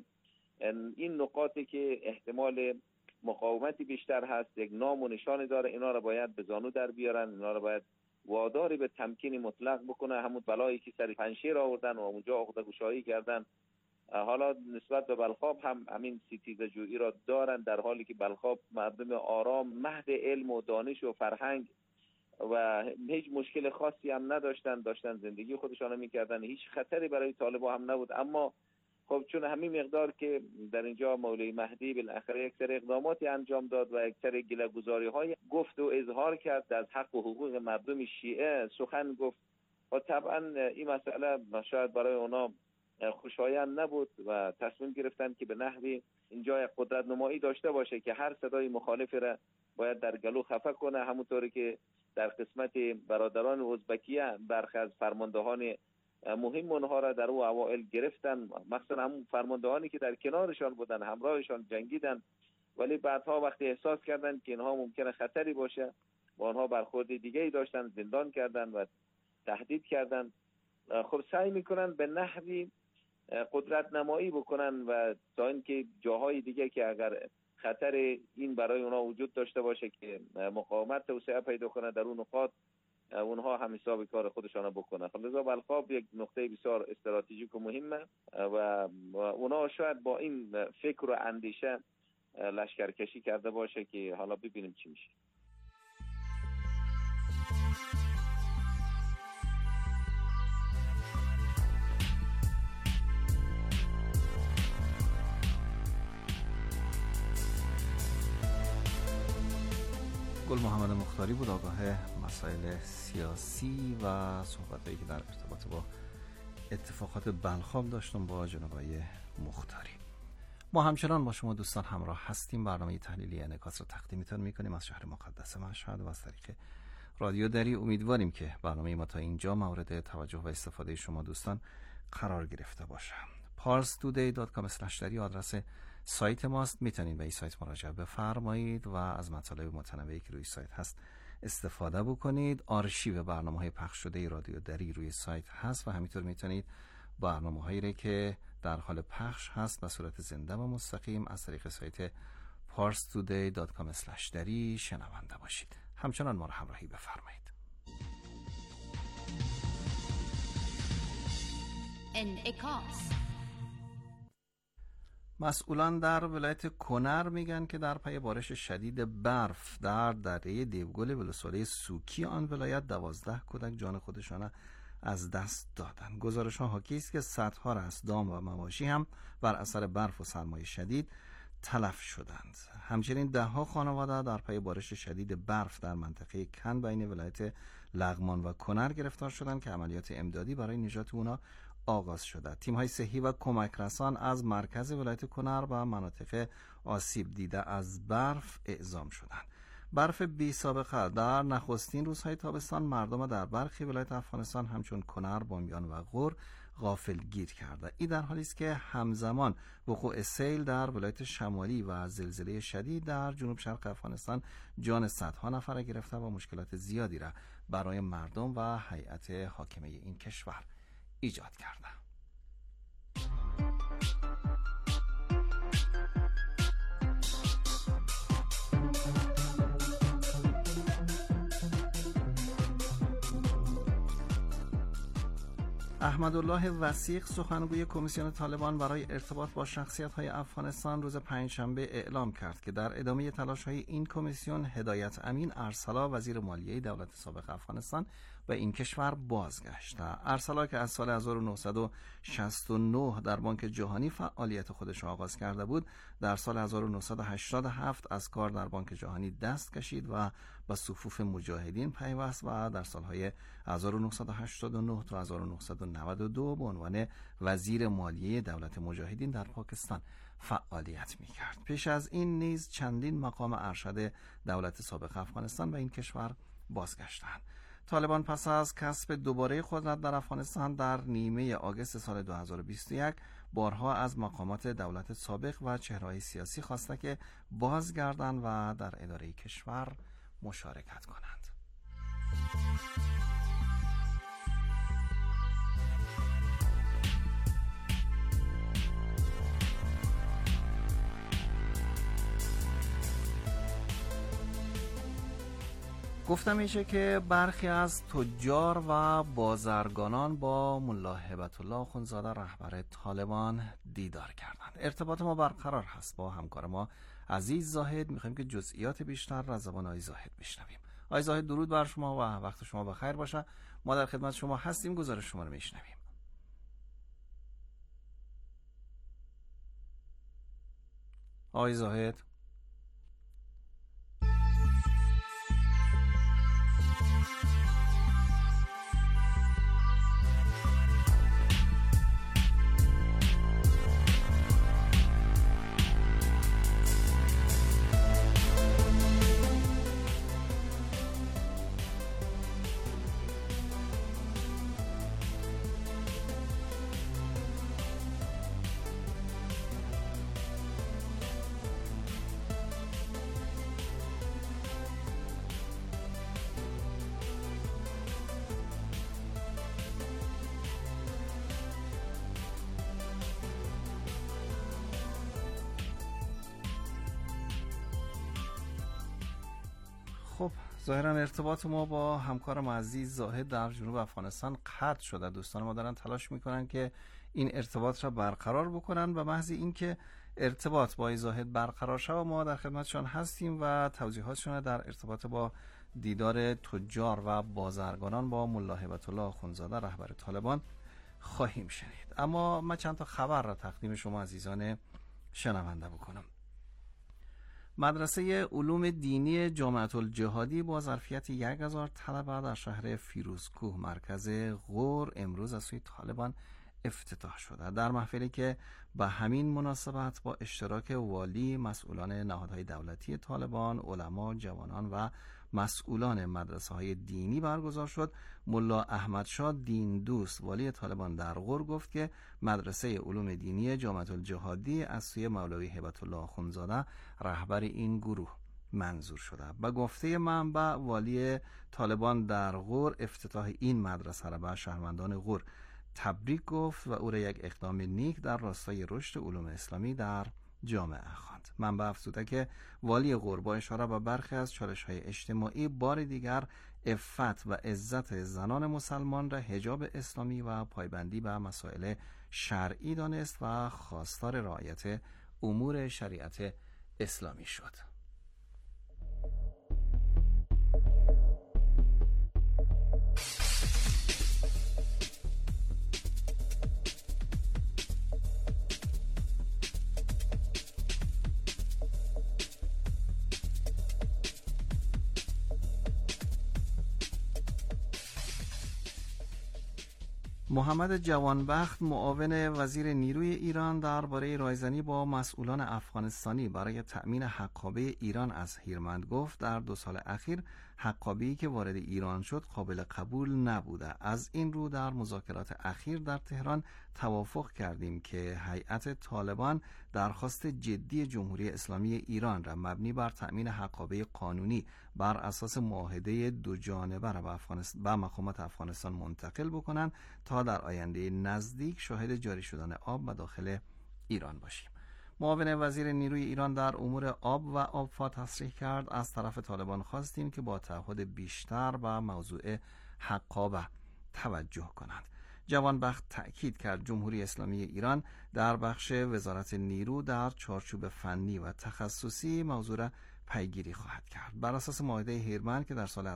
S12: این نقاطی که احتمال مقاومتی بیشتر هست یک نام و نشان داره، اینا رو باید به زانو در بیارن، اینا رو باید واداری به تمکین مطلق بکنه. همون بلایی که سر پنشیر آوردن و اونجا عقده گشایی کردن، حالا نسبت به بلخاب هم همین ستیزه جویی را دارن، در حالی که بلخاب مردم آرام، مهد علم و دانش و فرهنگ و هیچ مشکل خاصی هم داشتن زندگی خودشان رو میکردن، هیچ خطری برای طالبان هم نبود. اما خب چون همین مقدار که در اینجا مولوی مهدی بالاخره یک سری اقداماتی انجام داد و یک سری گله‌گزاری‌های گفت و اظهار کرد از حق و حقوق مردم شیعه سخن گفت و طبعا این مسئله شاید برای اونا خوشایند نبود و تصمیم گرفتن که به نحوی اینجا یک قدرت نمایی داشته باشه که هر صدای مخالفی را باید در گلو خفه کنه، همونطوری که در قسمت برادران ازبکیه برخی از فرماندهان مهم اونها را در او اوائل گرفتن، مخصوصا همون فرماندهانی که در کنارشان بودن، همراهشان جنگیدن، ولی بعدها وقتی احساس کردن که اینها ممکنه خطری باشه با آنها برخورد دیگه‌ای داشتن، زندان کردن و تهدید کردن. خب سعی میکنن به نحوی قدرت نمایی بکنن و تا اینکه جاهای دیگه که اگر خطر این برای اونها وجود داشته باشه که مقاومت توسعه پیدا کنه در اون نقاط اونها هم حساب کار خودشان بکنن. خب لذا بلخاب یک نقطه بسیار استراتژیک و مهمه و اونها شاید با این فکر و اندیشه لشکرکشی کرده باشه که حالا ببینیم چی میشه.
S6: گل محمد مختاری بود، آگاه مسائل سیاسی و صحبت‌هایی که در ارتباط با اتفاقات بلخاب داشتم با جناب آقای مختاری. ما همچنان با شما دوستان همراه هستیم. برنامه تحلیلی انعکاس را تقدیمتان می‌کنیم از شهر مقدس مشهد و از طریق رادیو دری. امیدواریم که برنامه ما تا اینجا مورد توجه و استفاده شما دوستان قرار گرفته باشه. parstoday.com/dari آدرس سایت ماست. میتونید به این سایت مراجعه بفرمایید و از مطالب متنوعی که روی سایت هست استفاده بکنید. آرشیو برنامه‌های پخش شده رادیو دری روی سایت هست و همینطور میتونید برنامه‌هایی که در حال پخش هست به صورت زنده و مستقیم از طریق سایت parstoday.com/dari شنونده باشید. همچنان ما را همراهی بفرمایید.
S13: انعکاس.
S6: مسئولان در ولایت کنر میگن که در پی بارش شدید برف در دره دیوگل ولسوالی سوکی آن ولایت 12 کودک جان خودشان از دست دادند. گزارش ها حاکی است که صدها رستگام و مواشی هم بر اثر برف و سرمای شدید تلف شدند. همچنین دهها خانواده در پی بارش شدید برف در منطقه کن بین ولایت لغمان و کنر گرفتار شدند که عملیات امدادی برای نجات اونا آغاز شده. تیم‌های صحی و کمک رسان از مرکز ولایت کنر و مناطق آسیب دیده از برف اعزام شدند. برف بی سابقه در نخستین روزهای تابستان مردم در برخی ولایت افغانستان همچون کنر، بامیان و غور غافلگیر کرده. این در حالی است که همزمان وقوع سیل در ولایت شمالی و زلزله شدید در جنوب شرق افغانستان جان صدها نفر گرفته و مشکلات زیادی را برای مردم و هیئت حاکمه این کشور ایجاد کرده. احمدالله وثیق سخنگوی کمیسیون طالبان برای ارتباط با شخصیت‌های افغانستان روز پنجشنبه اعلام کرد که در ادامه تلاش‌های این کمیسیون هدایت امین ارسلا وزیر مالیه دولت سابق افغانستان به این کشور بازگشت. ارسلا که از سال 1969 در بانک جهانی فعالیت خودش را آغاز کرده بود، در سال 1987 از کار در بانک جهانی دست کشید و به صفوف مجاهدین پیوست و در سالهای 1989 تا 1992 به عنوان وزیر مالیه دولت مجاهدین در پاکستان فعالیت می‌کرد. پیش از این نیز چندین مقام ارشد دولت سابق افغانستان به این کشور بازگشتند. طالبان پس از کسب دوباره قدرت در افغانستان در نیمه آگوست سال 2021 بارها از مقامات دولت سابق و چهره‌های سیاسی خواسته که بازگردند و در اداره کشور مشارکت کنند. گفته میشه که برخی از تجار و بازرگانان با ملا هبت الله آخوندزاده رهبر طالبان دیدار کردند. ارتباط ما برقرار هست با همکار ما عزیز زاهد. میخوایم که جزئیات بیشتر از زبان آقای زاهد بشنویم. آقای زاهد درود بر شما و وقت شما بخیر باشه. ما در خدمت شما هستیم، گزارش شما رو میشنویم. آقای زاهد. خب ظاهرا ارتباط ما با همکارم عزیز زاهد در جنوب افغانستان قطع شده. دوستان ما دارن تلاش میکنن که این ارتباط را برقرار بکنن و محض اینکه ارتباط با زاهد برقرار شد ما در خدمتشان هستیم و توضیحاتشون در ارتباط با دیدار تجار و بازرگانان با ملا هبت الله آخوندزاده رهبر طالبان خواهیم شنید. اما من چند تا خبر را تقدیم شما عزیزان شنونده بکنم. مدرسه علوم دینی جامعة الجهادی با ظرفیت 1000 طلبه در شهر فیروزکوه مرکز غور امروز از سوی طالبان افتتاح شده. در محفلی که به همین مناسبت با اشتراک والی، مسئولان نهادهای دولتی طالبان، علما، جوانان و مسئولان مدرسه های دینی برگزار شد، ملا احمدشاه دین دوست والی طالبان در غور گفت که مدرسه علوم دینی جامعة الجهادی از سوی مولوی هبت الله آخوندزاده رهبر این گروه منظور شده. به گفته منبع، والی طالبان در غور افتتاح این مدرسه را به شهروندان غور تبریک گفت و او را یک اقدام نیک در راستای رشد علوم اسلامی در جامعه خواند. منبع افزوده که والی غور با اشاره به برخی از چالش‌های اجتماعی بار دیگر عفت و عزت زنان مسلمان را حجاب اسلامی و پایبندی به مسائل شرعی دانست و خواستار رعایت امور شریعت اسلامی شد. محمد جوانبخت معاون وزیر نیروی ایران درباره رایزنی با مسئولان افغانستانی برای تأمین حقابه ایران از هیرمند گفت در 2 سال اخیر حقابه‌ای که وارد ایران شد قابل قبول نبوده. از این رو در مذاکرات اخیر در تهران توافق کردیم که هیئت طالبان درخواست جدی جمهوری اسلامی ایران را مبنی بر تأمین حقابه قانونی بر اساس معاهده 2 جانبه را به مقامات افغانستان منتقل بکنند تا در آینده نزدیک شاهد جاری شدن آب به داخل ایران باشیم. معاون وزیر نیروی ایران در امور آب و آبفا تصریح کرد از طرف طالبان خواستیم که با تعهد بیشتر به موضوع حقابه توجه کنند. جوانبخت تأکید کرد جمهوری اسلامی ایران در بخش وزارت نیرو در چارچوب فنی و تخصصی موضوع را پیگیری خواهد کرد. بر اساس معاهده هیرمند که در سال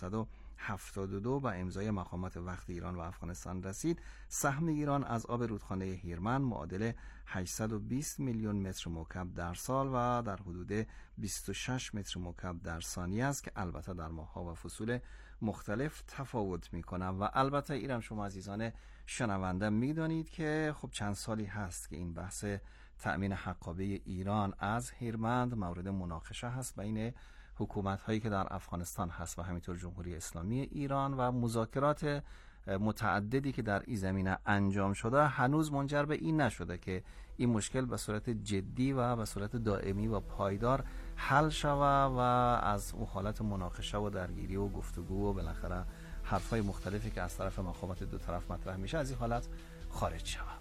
S6: 1972 به امضای مقامات وقت ایران و افغانستان رسید، سهم ایران از آب رودخانه هیرمند معادل 820 میلیون متر مکعب در سال و در حدود 26 متر مکعب در ثانیه است که البته در ماه‌ها و فصول مختلف تفاوت می‌کنه. و البته ایران شما عزیزان شنونده می‌دانید که خب چند سالی هست که این بحث تأمین حقابه ایران از هیرمند مورد مناقشه هست بین حکومت‌هایی که در افغانستان هست و همینطور جمهوری اسلامی ایران و مذاکرات متعددی که در این زمینه انجام شده هنوز منجر به این نشده که این مشکل به صورت جدی و به صورت دائمی و پایدار حل شود و از اون حالت مناقشه و درگیری و گفتگو و بالاخره حرفای مختلفی که از طرف مقامات دو طرف مطرح میشه از این حالت خارج شود.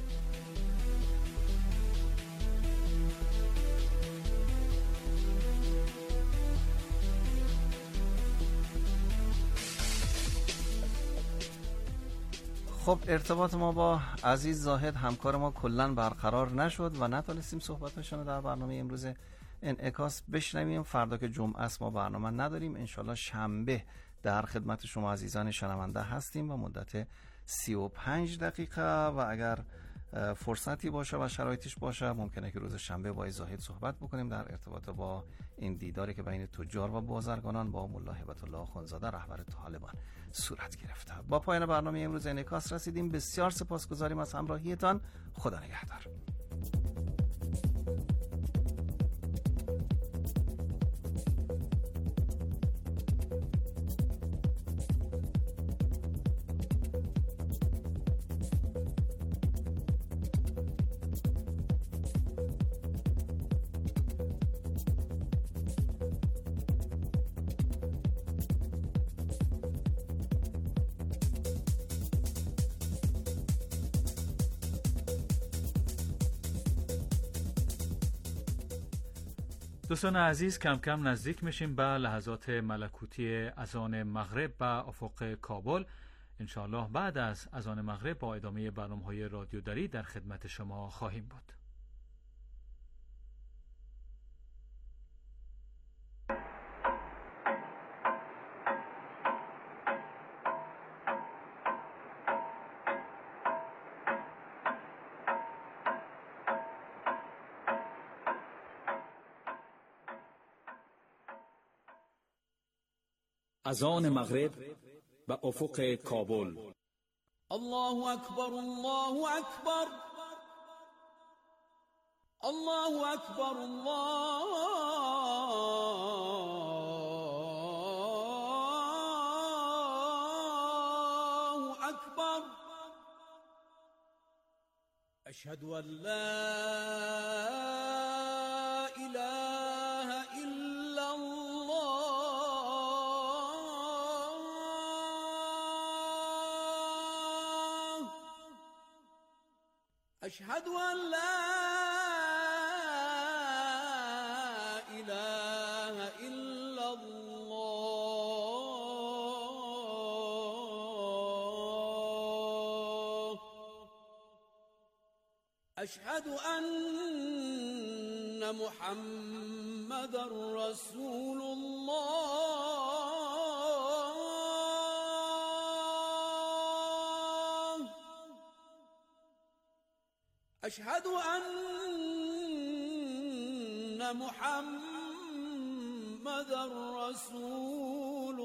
S6: خب ارتباط ما با عزیز زاهد همکار ما کلن برقرار نشد و نتونستیم صحبتشون در برنامه امروز انعکاس بشنویم. فردا که جمعه است ما برنامه نداریم، انشالله شنبه در خدمت شما عزیزان شنونده هستیم و مدت 35 دقیقه و اگر فرصتی باشه و شرایطش باشه ممکنه که روز شنبه با زاهد صحبت بکنیم در ارتباط با این دیداری که بین تجار و بازرگانان با ملا هبت الله آخوندزاده رهبر طالبان صورت گرفته. با پایان برنامه امروز انعکاس رسیدیم. بسیار سپاسگزاریم از همراهیتان. خدا نگهدار.
S7: دوستان عزیز کم کم نزدیک میشیم به لحظات ملکوتی اذان مغرب به افق کابل. انشاءالله بعد از اذان مغرب با ادامه برنامه‌های رادیو دری در خدمت شما خواهیم بود.
S14: اذان مغرب به افق کابل.
S15: الله اکبر، الله اکبر، الله اکبر، الله اکبر. اشهد ان لا اله الا الله. اشهد ان لا اله الا الله. اشهد ان محمد رسول الله. اشهد ان محمد رسول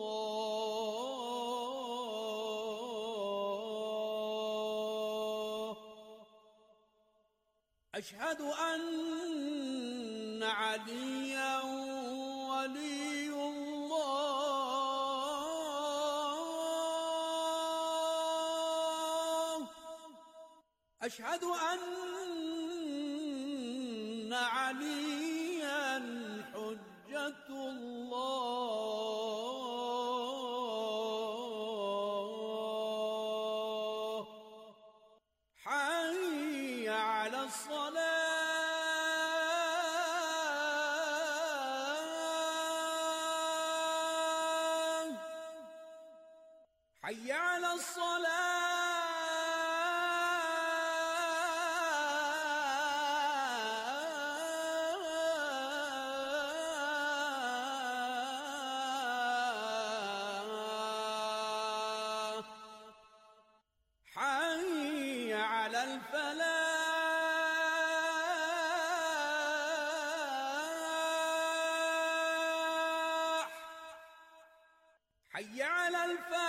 S15: الله. اشهد ان عليا ولي الله. اشهد ان عليا حجة الله. حي على الصلاة، حي على الصلاة، حي على الفلاح، حي على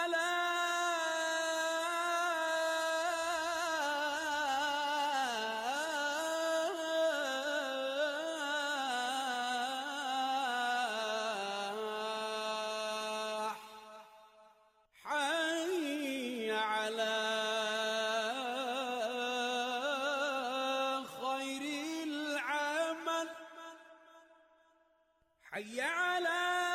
S15: الفلاح، حي على خير العمل، حي على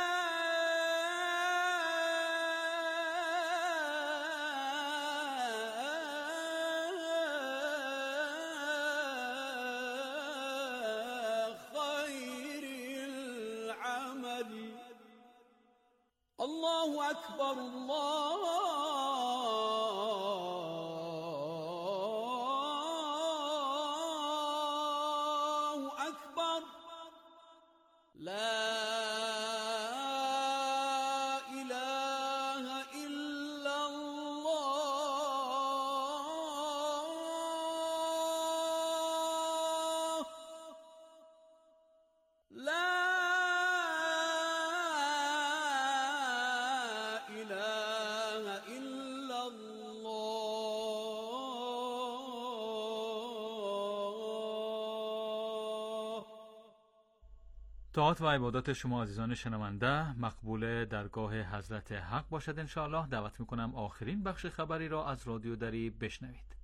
S15: خير العمل. الله أكبر، الله أكبر. لا إله إلا الله. لا إله إلا الله.
S7: طاعات و عبادات شما عزیزان شنونده مقبول درگاه حضرت حق باشد انشاءالله. دعوت میکنم آخرین بخش خبری را از رادیو دری بشنوید.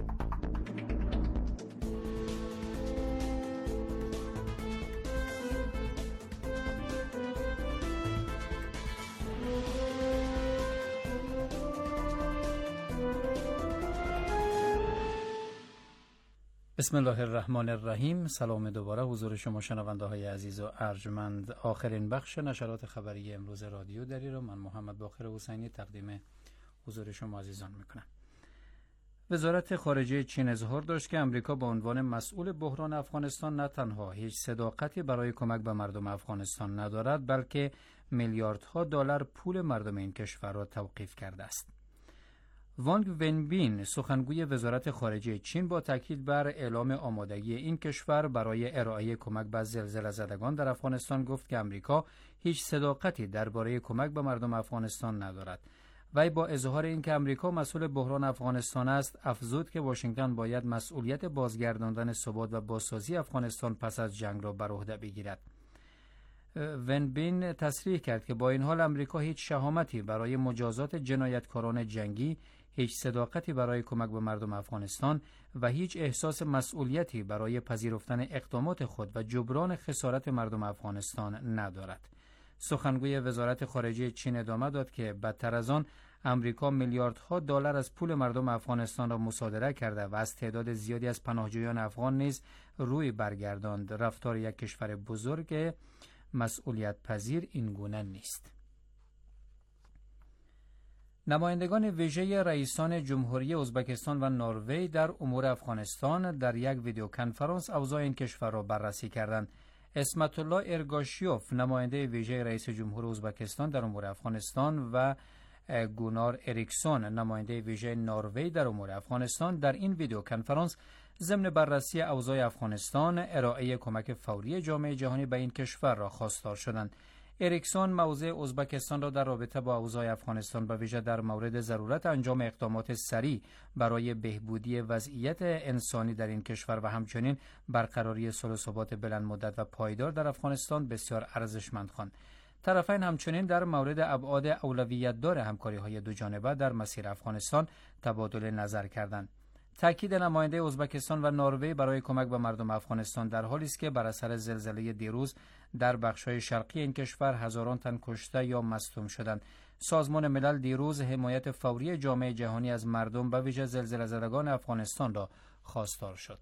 S16: بسم الله الرحمن الرحیم. سلام دوباره حضور شما شنونده های عزیز و ارجمند. آخرین بخش نشرات خبری امروز رادیو دری را من محمد باقر حسینی تقدیم حضور شما عزیزان میکنم. وزارت خارجه چین اظهار داشت که امریکا به عنوان مسئول بحران افغانستان نه تنها هیچ صداقتی برای کمک به مردم افغانستان ندارد، بلکه میلیاردها دلار پول مردم این کشور را توقیف کرده است. وانگ ونبین سخنگوی وزارت خارجه چین با تاکید بر اعلام آمادگی این کشور برای ارائه کمک به زلزله زدگان در افغانستان گفت که امریکا هیچ صداقتی درباره کمک به مردم افغانستان ندارد. وی با اظهار اینکه امریکا مسئول بحران افغانستان است، افزود که واشنگتن باید مسئولیت بازگرداندن ثبات و بازسازی افغانستان پس از جنگ را بر عهده بگیرد. ونبین تصریح کرد که با این حال امریکا هیچ شهامتی برای مجازات جنایتکاران جنگی، هیچ صداقتی برای کمک به مردم افغانستان و هیچ احساس مسئولیتی برای پذیرفتن اقدامات خود و جبران خسارت مردم افغانستان ندارد. سخنگوی وزارت خارجه چین ادامه داد که بدتر از آن امریکا میلیاردها دلار از پول مردم افغانستان را مصادره کرده و از تعداد زیادی از پناهجویان افغان نیز روی برگرداند. رفتار یک کشور بزرگ مسئولیت پذیر این گونه نیست. نمایندگان ویژه رئیسان جمهوری ازبکستان و نروژ در امور افغانستان در یک ویدیو کنفرانس اوضاع این کشور را بررسی کردند. اسمت الله ارگاشیوف نماینده ویژه رئیس جمهور ازبکستان در امور افغانستان و گونار اریکسون نماینده ویژه نروژ در امور افغانستان در این ویدیو کنفرانس ضمن بررسی اوضاع افغانستان ارائه کمک فوری جامعه جهانی به این کشور را خواستار شدند. اریکسون موضع ازبکستان را در رابطه با اوضاع افغانستان به ویژه در مورد ضرورت انجام اقدامات سریع برای بهبودی وضعیت انسانی در این کشور و همچنین برقراری صلح و ثبات بلند مدت و پایدار در افغانستان بسیار ارزشمند خواند. طرفین همچنین در مورد ابعاد اولویت دار همکاری‌های دو جانبه در مسیر افغانستان تبادل نظر کردند. تاکید نماینده ازبکستان و نروژ برای کمک به مردم افغانستان در حالی است که بر اثر زلزله دیروز در بخش‌های شرقی این کشور هزاران تن کشته یا مصدوم شدند. سازمان ملل دیروز حمایت فوری جامعه جهانی از مردم به ویژه زلزله زدگان افغانستان را خواستار شد.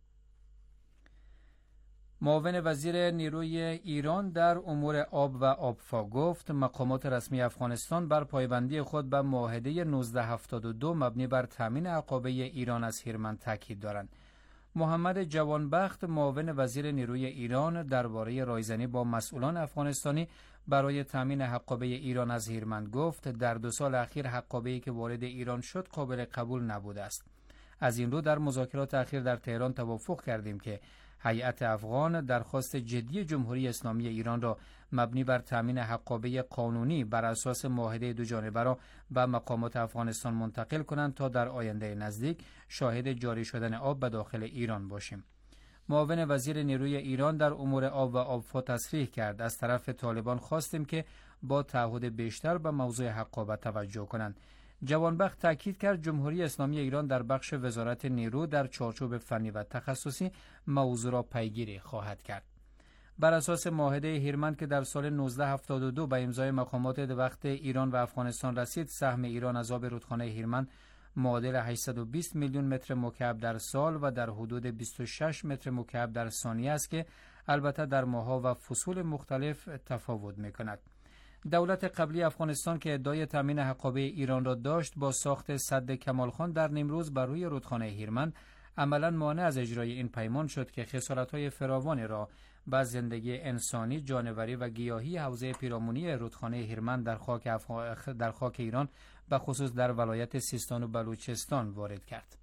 S16: معاون وزیر نیروی ایران در امور آب و آبفا گفت مقامات رسمی افغانستان بر پایبندی خود به معاهده 1972 مبنی بر تامین حقابه ایران از هیرمند تاکید دارند. محمد جوانبخت معاون وزیر نیروی ایران درباره رایزنی با مسئولان افغانستانی برای تامین حقابه ایران از هیرمند گفت در 2 سال اخیر حقابه‌ای که وارد ایران شد قابل قبول نبوده است. از این رو در مذاکرات اخیر در تهران توافق کردیم که هیئت افغان درخواست جدی جمهوری اسلامی ایران را مبنی بر تامین حقابه قانونی بر اساس معاهده دو جانبه را به مقامات افغانستان منتقل کنند تا در آینده نزدیک شاهد جاری شدن آب به داخل ایران باشیم. معاون وزیر نیروی ایران در امور آب و آبفا تصریح کرد از طرف طالبان خواستیم که با تعهد بیشتر به موضوع حقابه توجه کنند. جوانبخت تاکید کرد جمهوری اسلامی ایران در بخش وزارت نیرو در چارچوب فنی و تخصصی موضوع را پیگیری خواهد کرد. بر اساس معاهده هیرمند که در سال 1972 به امضای مقامات وقت ایران و افغانستان رسید، سهم ایران از آب رودخانه هیرمند معادل 820 میلیون متر مکعب در سال و در حدود 26 متر مکعب در ثانیه است که البته در ماه‌ها و فصول مختلف تفاوت می‌کند. دولت قبلی افغانستان که ادعای تامین حقابه ایران را داشت با ساخت سد کمالخان در نیمروز بر روی رودخانه هیرمند عملاً مانع از اجرای این پیمان شد که خسارت‌های فراوانی را به زندگی انسانی، جانوری و گیاهی حوزه پیرامونی رودخانه هیرمند در خاک ایران به خصوص در ولایت سیستان و بلوچستان وارد کرد.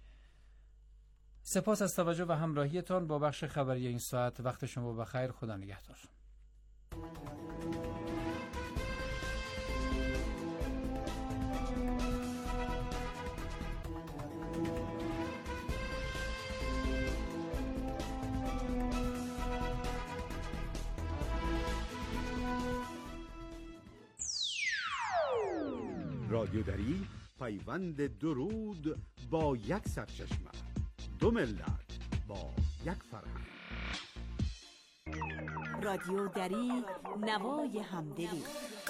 S16: سپاس از توجه و همراهیتان با بخش خبری این ساعت. وقت شما بخیر. خدا نگهدار.
S17: رادیودری پیوند درود با یک سرچشمه، دو ملت با یک فرهنگ.
S18: رادیودری نوای همدلی.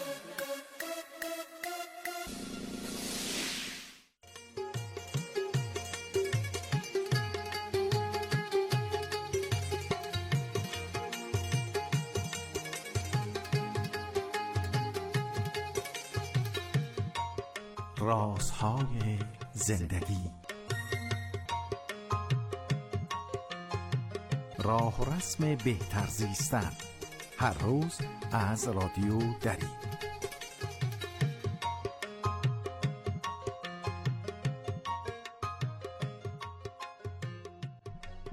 S19: رازهای زندگی، راه و رسم بهتر زیستن، هر روز از رادیو دری.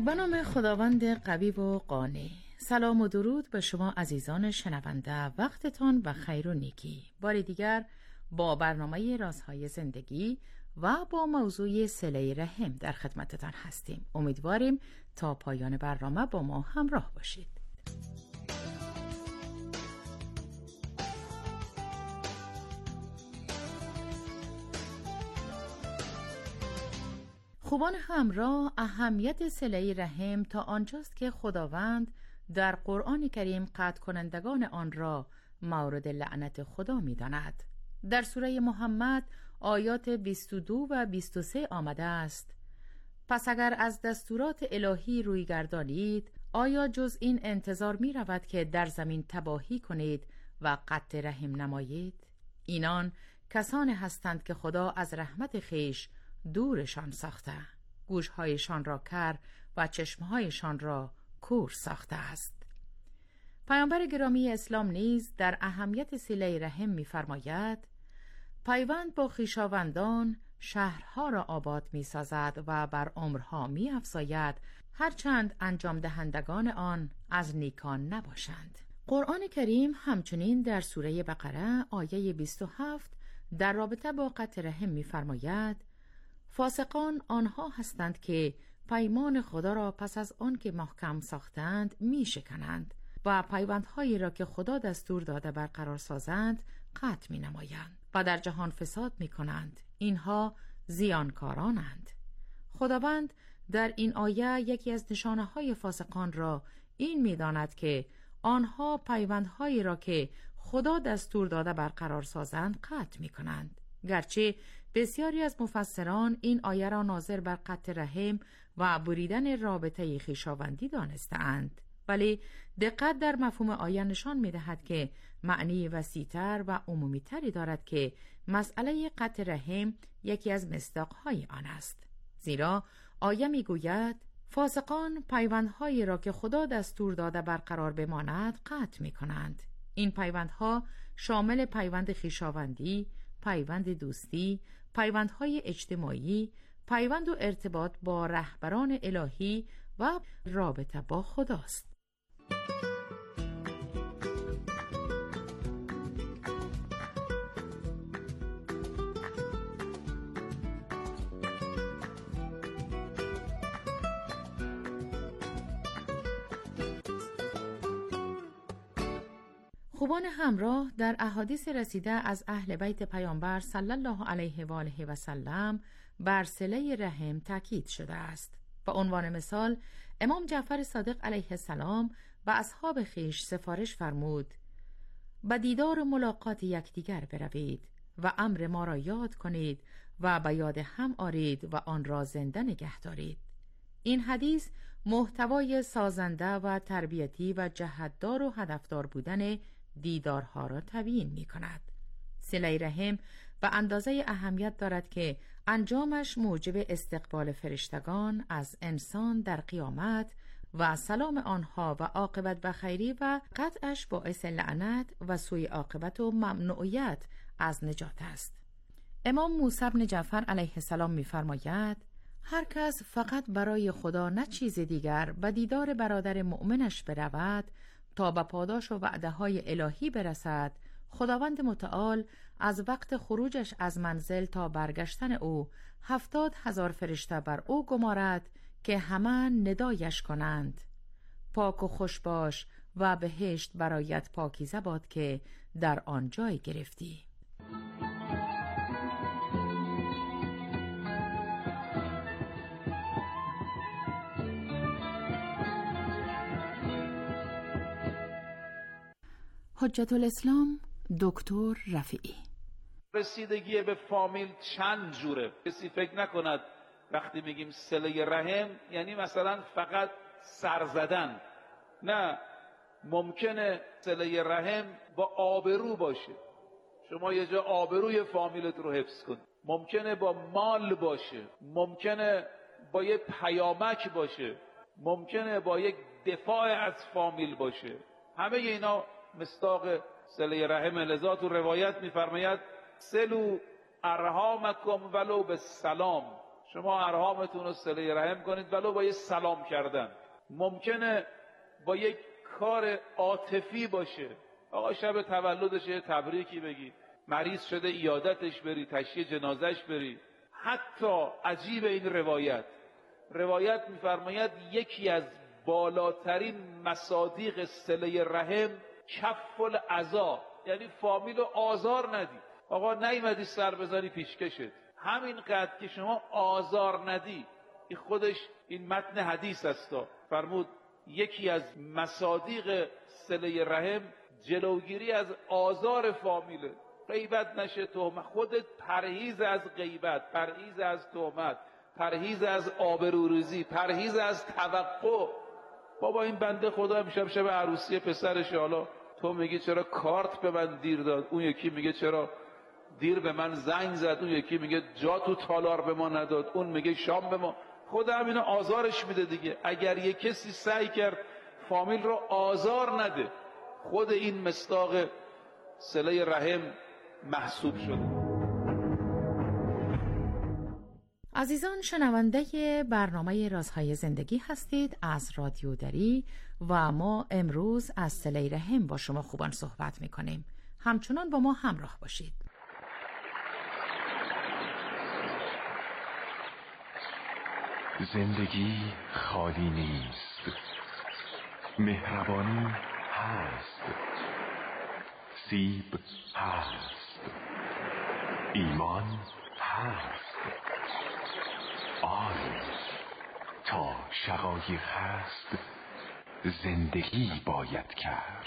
S20: به نام خداوند قوی و قانع. سلام و درود به شما عزیزان شنونده، وقتتان و خیر و نیکی. بار دیگر با برنامه رازهای زندگی و با موضوع صله رحم در خدمتتان هستیم. امیدواریم تا پایان برنامه با ما همراه باشید. خوبان همراه، اهمیت صله رحم تا آنجاست که خداوند در قرآن کریم قطع کنندگان آن را مورد لعنت خدا می داند. در سوره محمد آیات 22 و 23 آمده است: پس اگر از دستورات الهی روی گردانید، آیا جز این انتظار می رود که در زمین تباهی کنید و قطع رحم نمایید؟ اینان کسانی هستند که خدا از رحمت خویش دورشان ساخته، گوشهایشان را کر و چشمهایشان را کور ساخته است. پیامبر گرامی اسلام نیز در اهمیت صله رحم می‌فرماید: پیوند با خویشاوندان شهرها را آباد می‌سازد و بر عمرها می‌افزاید، هرچند انجام دهندگان آن از نیکان نباشند. قرآن کریم همچنین در سوره بقره آیه 27 در رابطه با قطع رحم می‌فرماید: فاسقان آنها هستند که پیمان خدا را پس از آن که محکم ساختند می شکنند و پیوندهایی را که خدا دستور داده برقرار سازند قطع می نمایند و در جهان فساد می کنند. اینها زیانکارانند. خداوند در این آیه یکی از نشانه های فاسقان را این می داند که آنها پیوندهایی را که خدا دستور داده برقرار سازند قطع می کنند. گرچه بسیاری از مفسران این آیه را ناظر بر قطع رحم و بریدن رابطه خویشاوندی دانسته‌اند، ولی دقت در مفهوم آیه نشان می‌دهد که معنی وسیع‌تر و عمومی‌تری دارد که مسئله قطع رحم یکی از مصداق‌های آن است. زیرا آیه می‌گوید فاسقان پیوندهایی را که خدا دستور داده برقرار بماند قطع می‌کنند. این پیوندها شامل پیوند خویشاوندی، پیوند دوستی، پیوندهای اجتماعی، پیوند و ارتباط با رهبران الهی و رابطه با خداست. خوبان همراه، در احادیث رسیده از اهل بیت پیامبر صلی الله علیه و آله و سلم بر صله رحم تاکید شده است. به عنوان مثال امام جعفر صادق علیه السلام و اصحاب خویش سفارش فرمود: به دیدار و ملاقات یکدیگر بروید و امر ما را یاد کنید و به یاد هم آرید و آن را زنده نگه دارید. این حدیث محتوای سازنده و تربیتی و جهتدار و هدفدار بودن دیدارها را تبیین می کند. صله رحم به اندازه اهمیت دارد که انجامش موجب استقبال فرشتگان از انسان در قیامت و سلام آنها و عاقبت بخیری و قطعش باعث لعنت و سوء عاقبت و ممنوعیت از نجات است. امام موسی بن جعفر علیه السلام می فرماید: هر کس فقط برای خدا نه چیز دیگر به دیدار برادر مؤمنش برود تا به پاداش و وعده های الهی برسد، خداوند متعال از وقت خروجش از منزل تا برگشتن او 70,000 فرشته بر او گمارد که همه ندایش کنند: پاک و خوش باش و بهشت برایت پاکیزه باد که در آن جای گرفتی. حجت الاسلام دکتر رفیعی:
S21: رسیدگی به فامیل چند جوره. کسی فکر نکند وقتی میگیم صله رحم یعنی مثلا فقط سر زدن. نه، ممکنه صله رحم با آبرو باشه. شما یه جا آبروی فامیلت رو حفظ کنید. ممکنه با مال باشه، ممکنه با یه پیامک باشه، ممکنه با یک دفاع از فامیل باشه. همه اینا مصداق صله رحم. لذا تو روایت میفرماید: سلو ارحامکم ولو بالسلام. شما ارحامتون رو صله رحم کنید، ولو با یه سلام کردن. ممکنه با یک کار عاطفی باشه، آقا شب تولدشه تبریکی بگی، مریض شده عیادتش بری، تشییع جنازش بری. حتی عجیب این روایت میفرماید یکی از بالاترین مصادیق صله رحم کف الاذی، یعنی فامیل رو آزار ندی. آقا نیومدی سر بزنی پیشکشت، همین قدر که شما آزار ندی، این خودش این متن حدیث است. فرمود یکی از مصادیق صله رحم جلوگیری از آزار فامیله. غیبت نشه، تهمت، خودت پرهیز از غیبت، پرهیز از تهمت، پرهیز از آبروریزی، پرهیز از توقع. بابا این بنده خدا امشب شب عروسی پسرش، حالا تو میگی چرا کارت به من دیر داد، اون یکی میگه چرا دیر به من زنگ زد، اون یکی میگه جا تو تالار به ما نداد، اون میگه شام به ما. خود همینو آزارش میده دیگه. اگر یک کسی سعی کرد فامیل رو آزار نده، خود این مصداق صله رحم محسوب شده.
S20: عزیزان شنونده برنامه رازهای زندگی هستید از رادیو دری و ما امروز از صله رحم با شما خوبان صحبت میکنیم. همچنان با ما همراه باشید.
S2: زندگی خالی نیست، مهربانی هست، سیب هست، ایمان هست، تا شقایق هست زندگی باید کرد.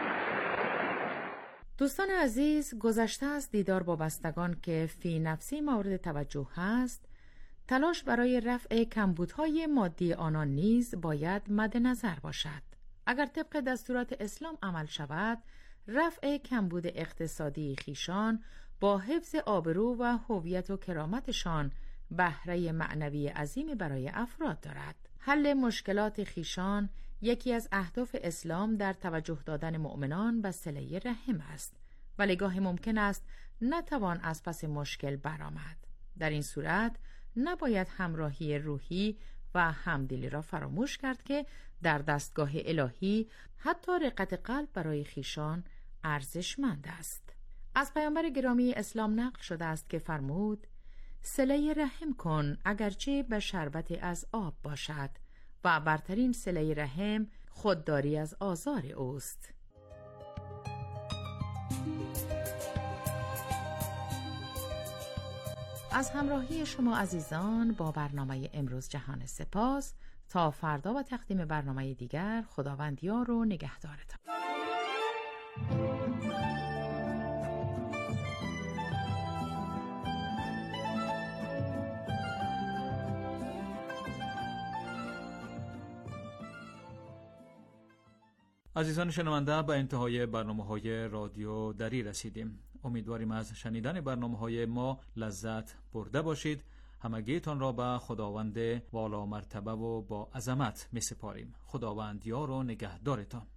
S20: دوستان عزیز، گذشته از دیدار با بستگان که فی نفسی مورد توجه هست، تلاش برای رفع کمبودهای مادی آنان نیز باید مد نظر باشد. اگر طبق دستورات اسلام عمل شود، رفع کمبود اقتصادی خیشان با حفظ آبرو و هویت و کرامتشان بهره معنوی عظیمی برای افراد دارد. حل مشکلات خیشان یکی از اهداف اسلام در توجه دادن مؤمنان به صله رحم است، ولی گاهی ممکن است نتوان از پس مشکل برآمد. در این صورت نباید همراهی روحی و همدلی را فراموش کرد که در دستگاه الهی حتی رقت قلب برای خیشان ارزشمند است. از پیامبر گرامی اسلام نقل شده است که فرمود: صله رحم کن اگرچه به شربت از آب باشد و برترین صله رحم خودداری از آزار اوست. از همراهی شما عزیزان با برنامه امروز جهان سپاس. تا فردا و تقدیم برنامه دیگر، خداوند یار و نگهدارتان.
S7: عزیزان شنونده، به انتهای برنامه‌های رادیو دری رسیدیم. امیدواریم از شنیدن برنامه‌های ما لذت برده باشید. همگیتان را به خداوند والا مرتبه و با عظمت می‌سپاریم. خداوند یار و نگهدارتان.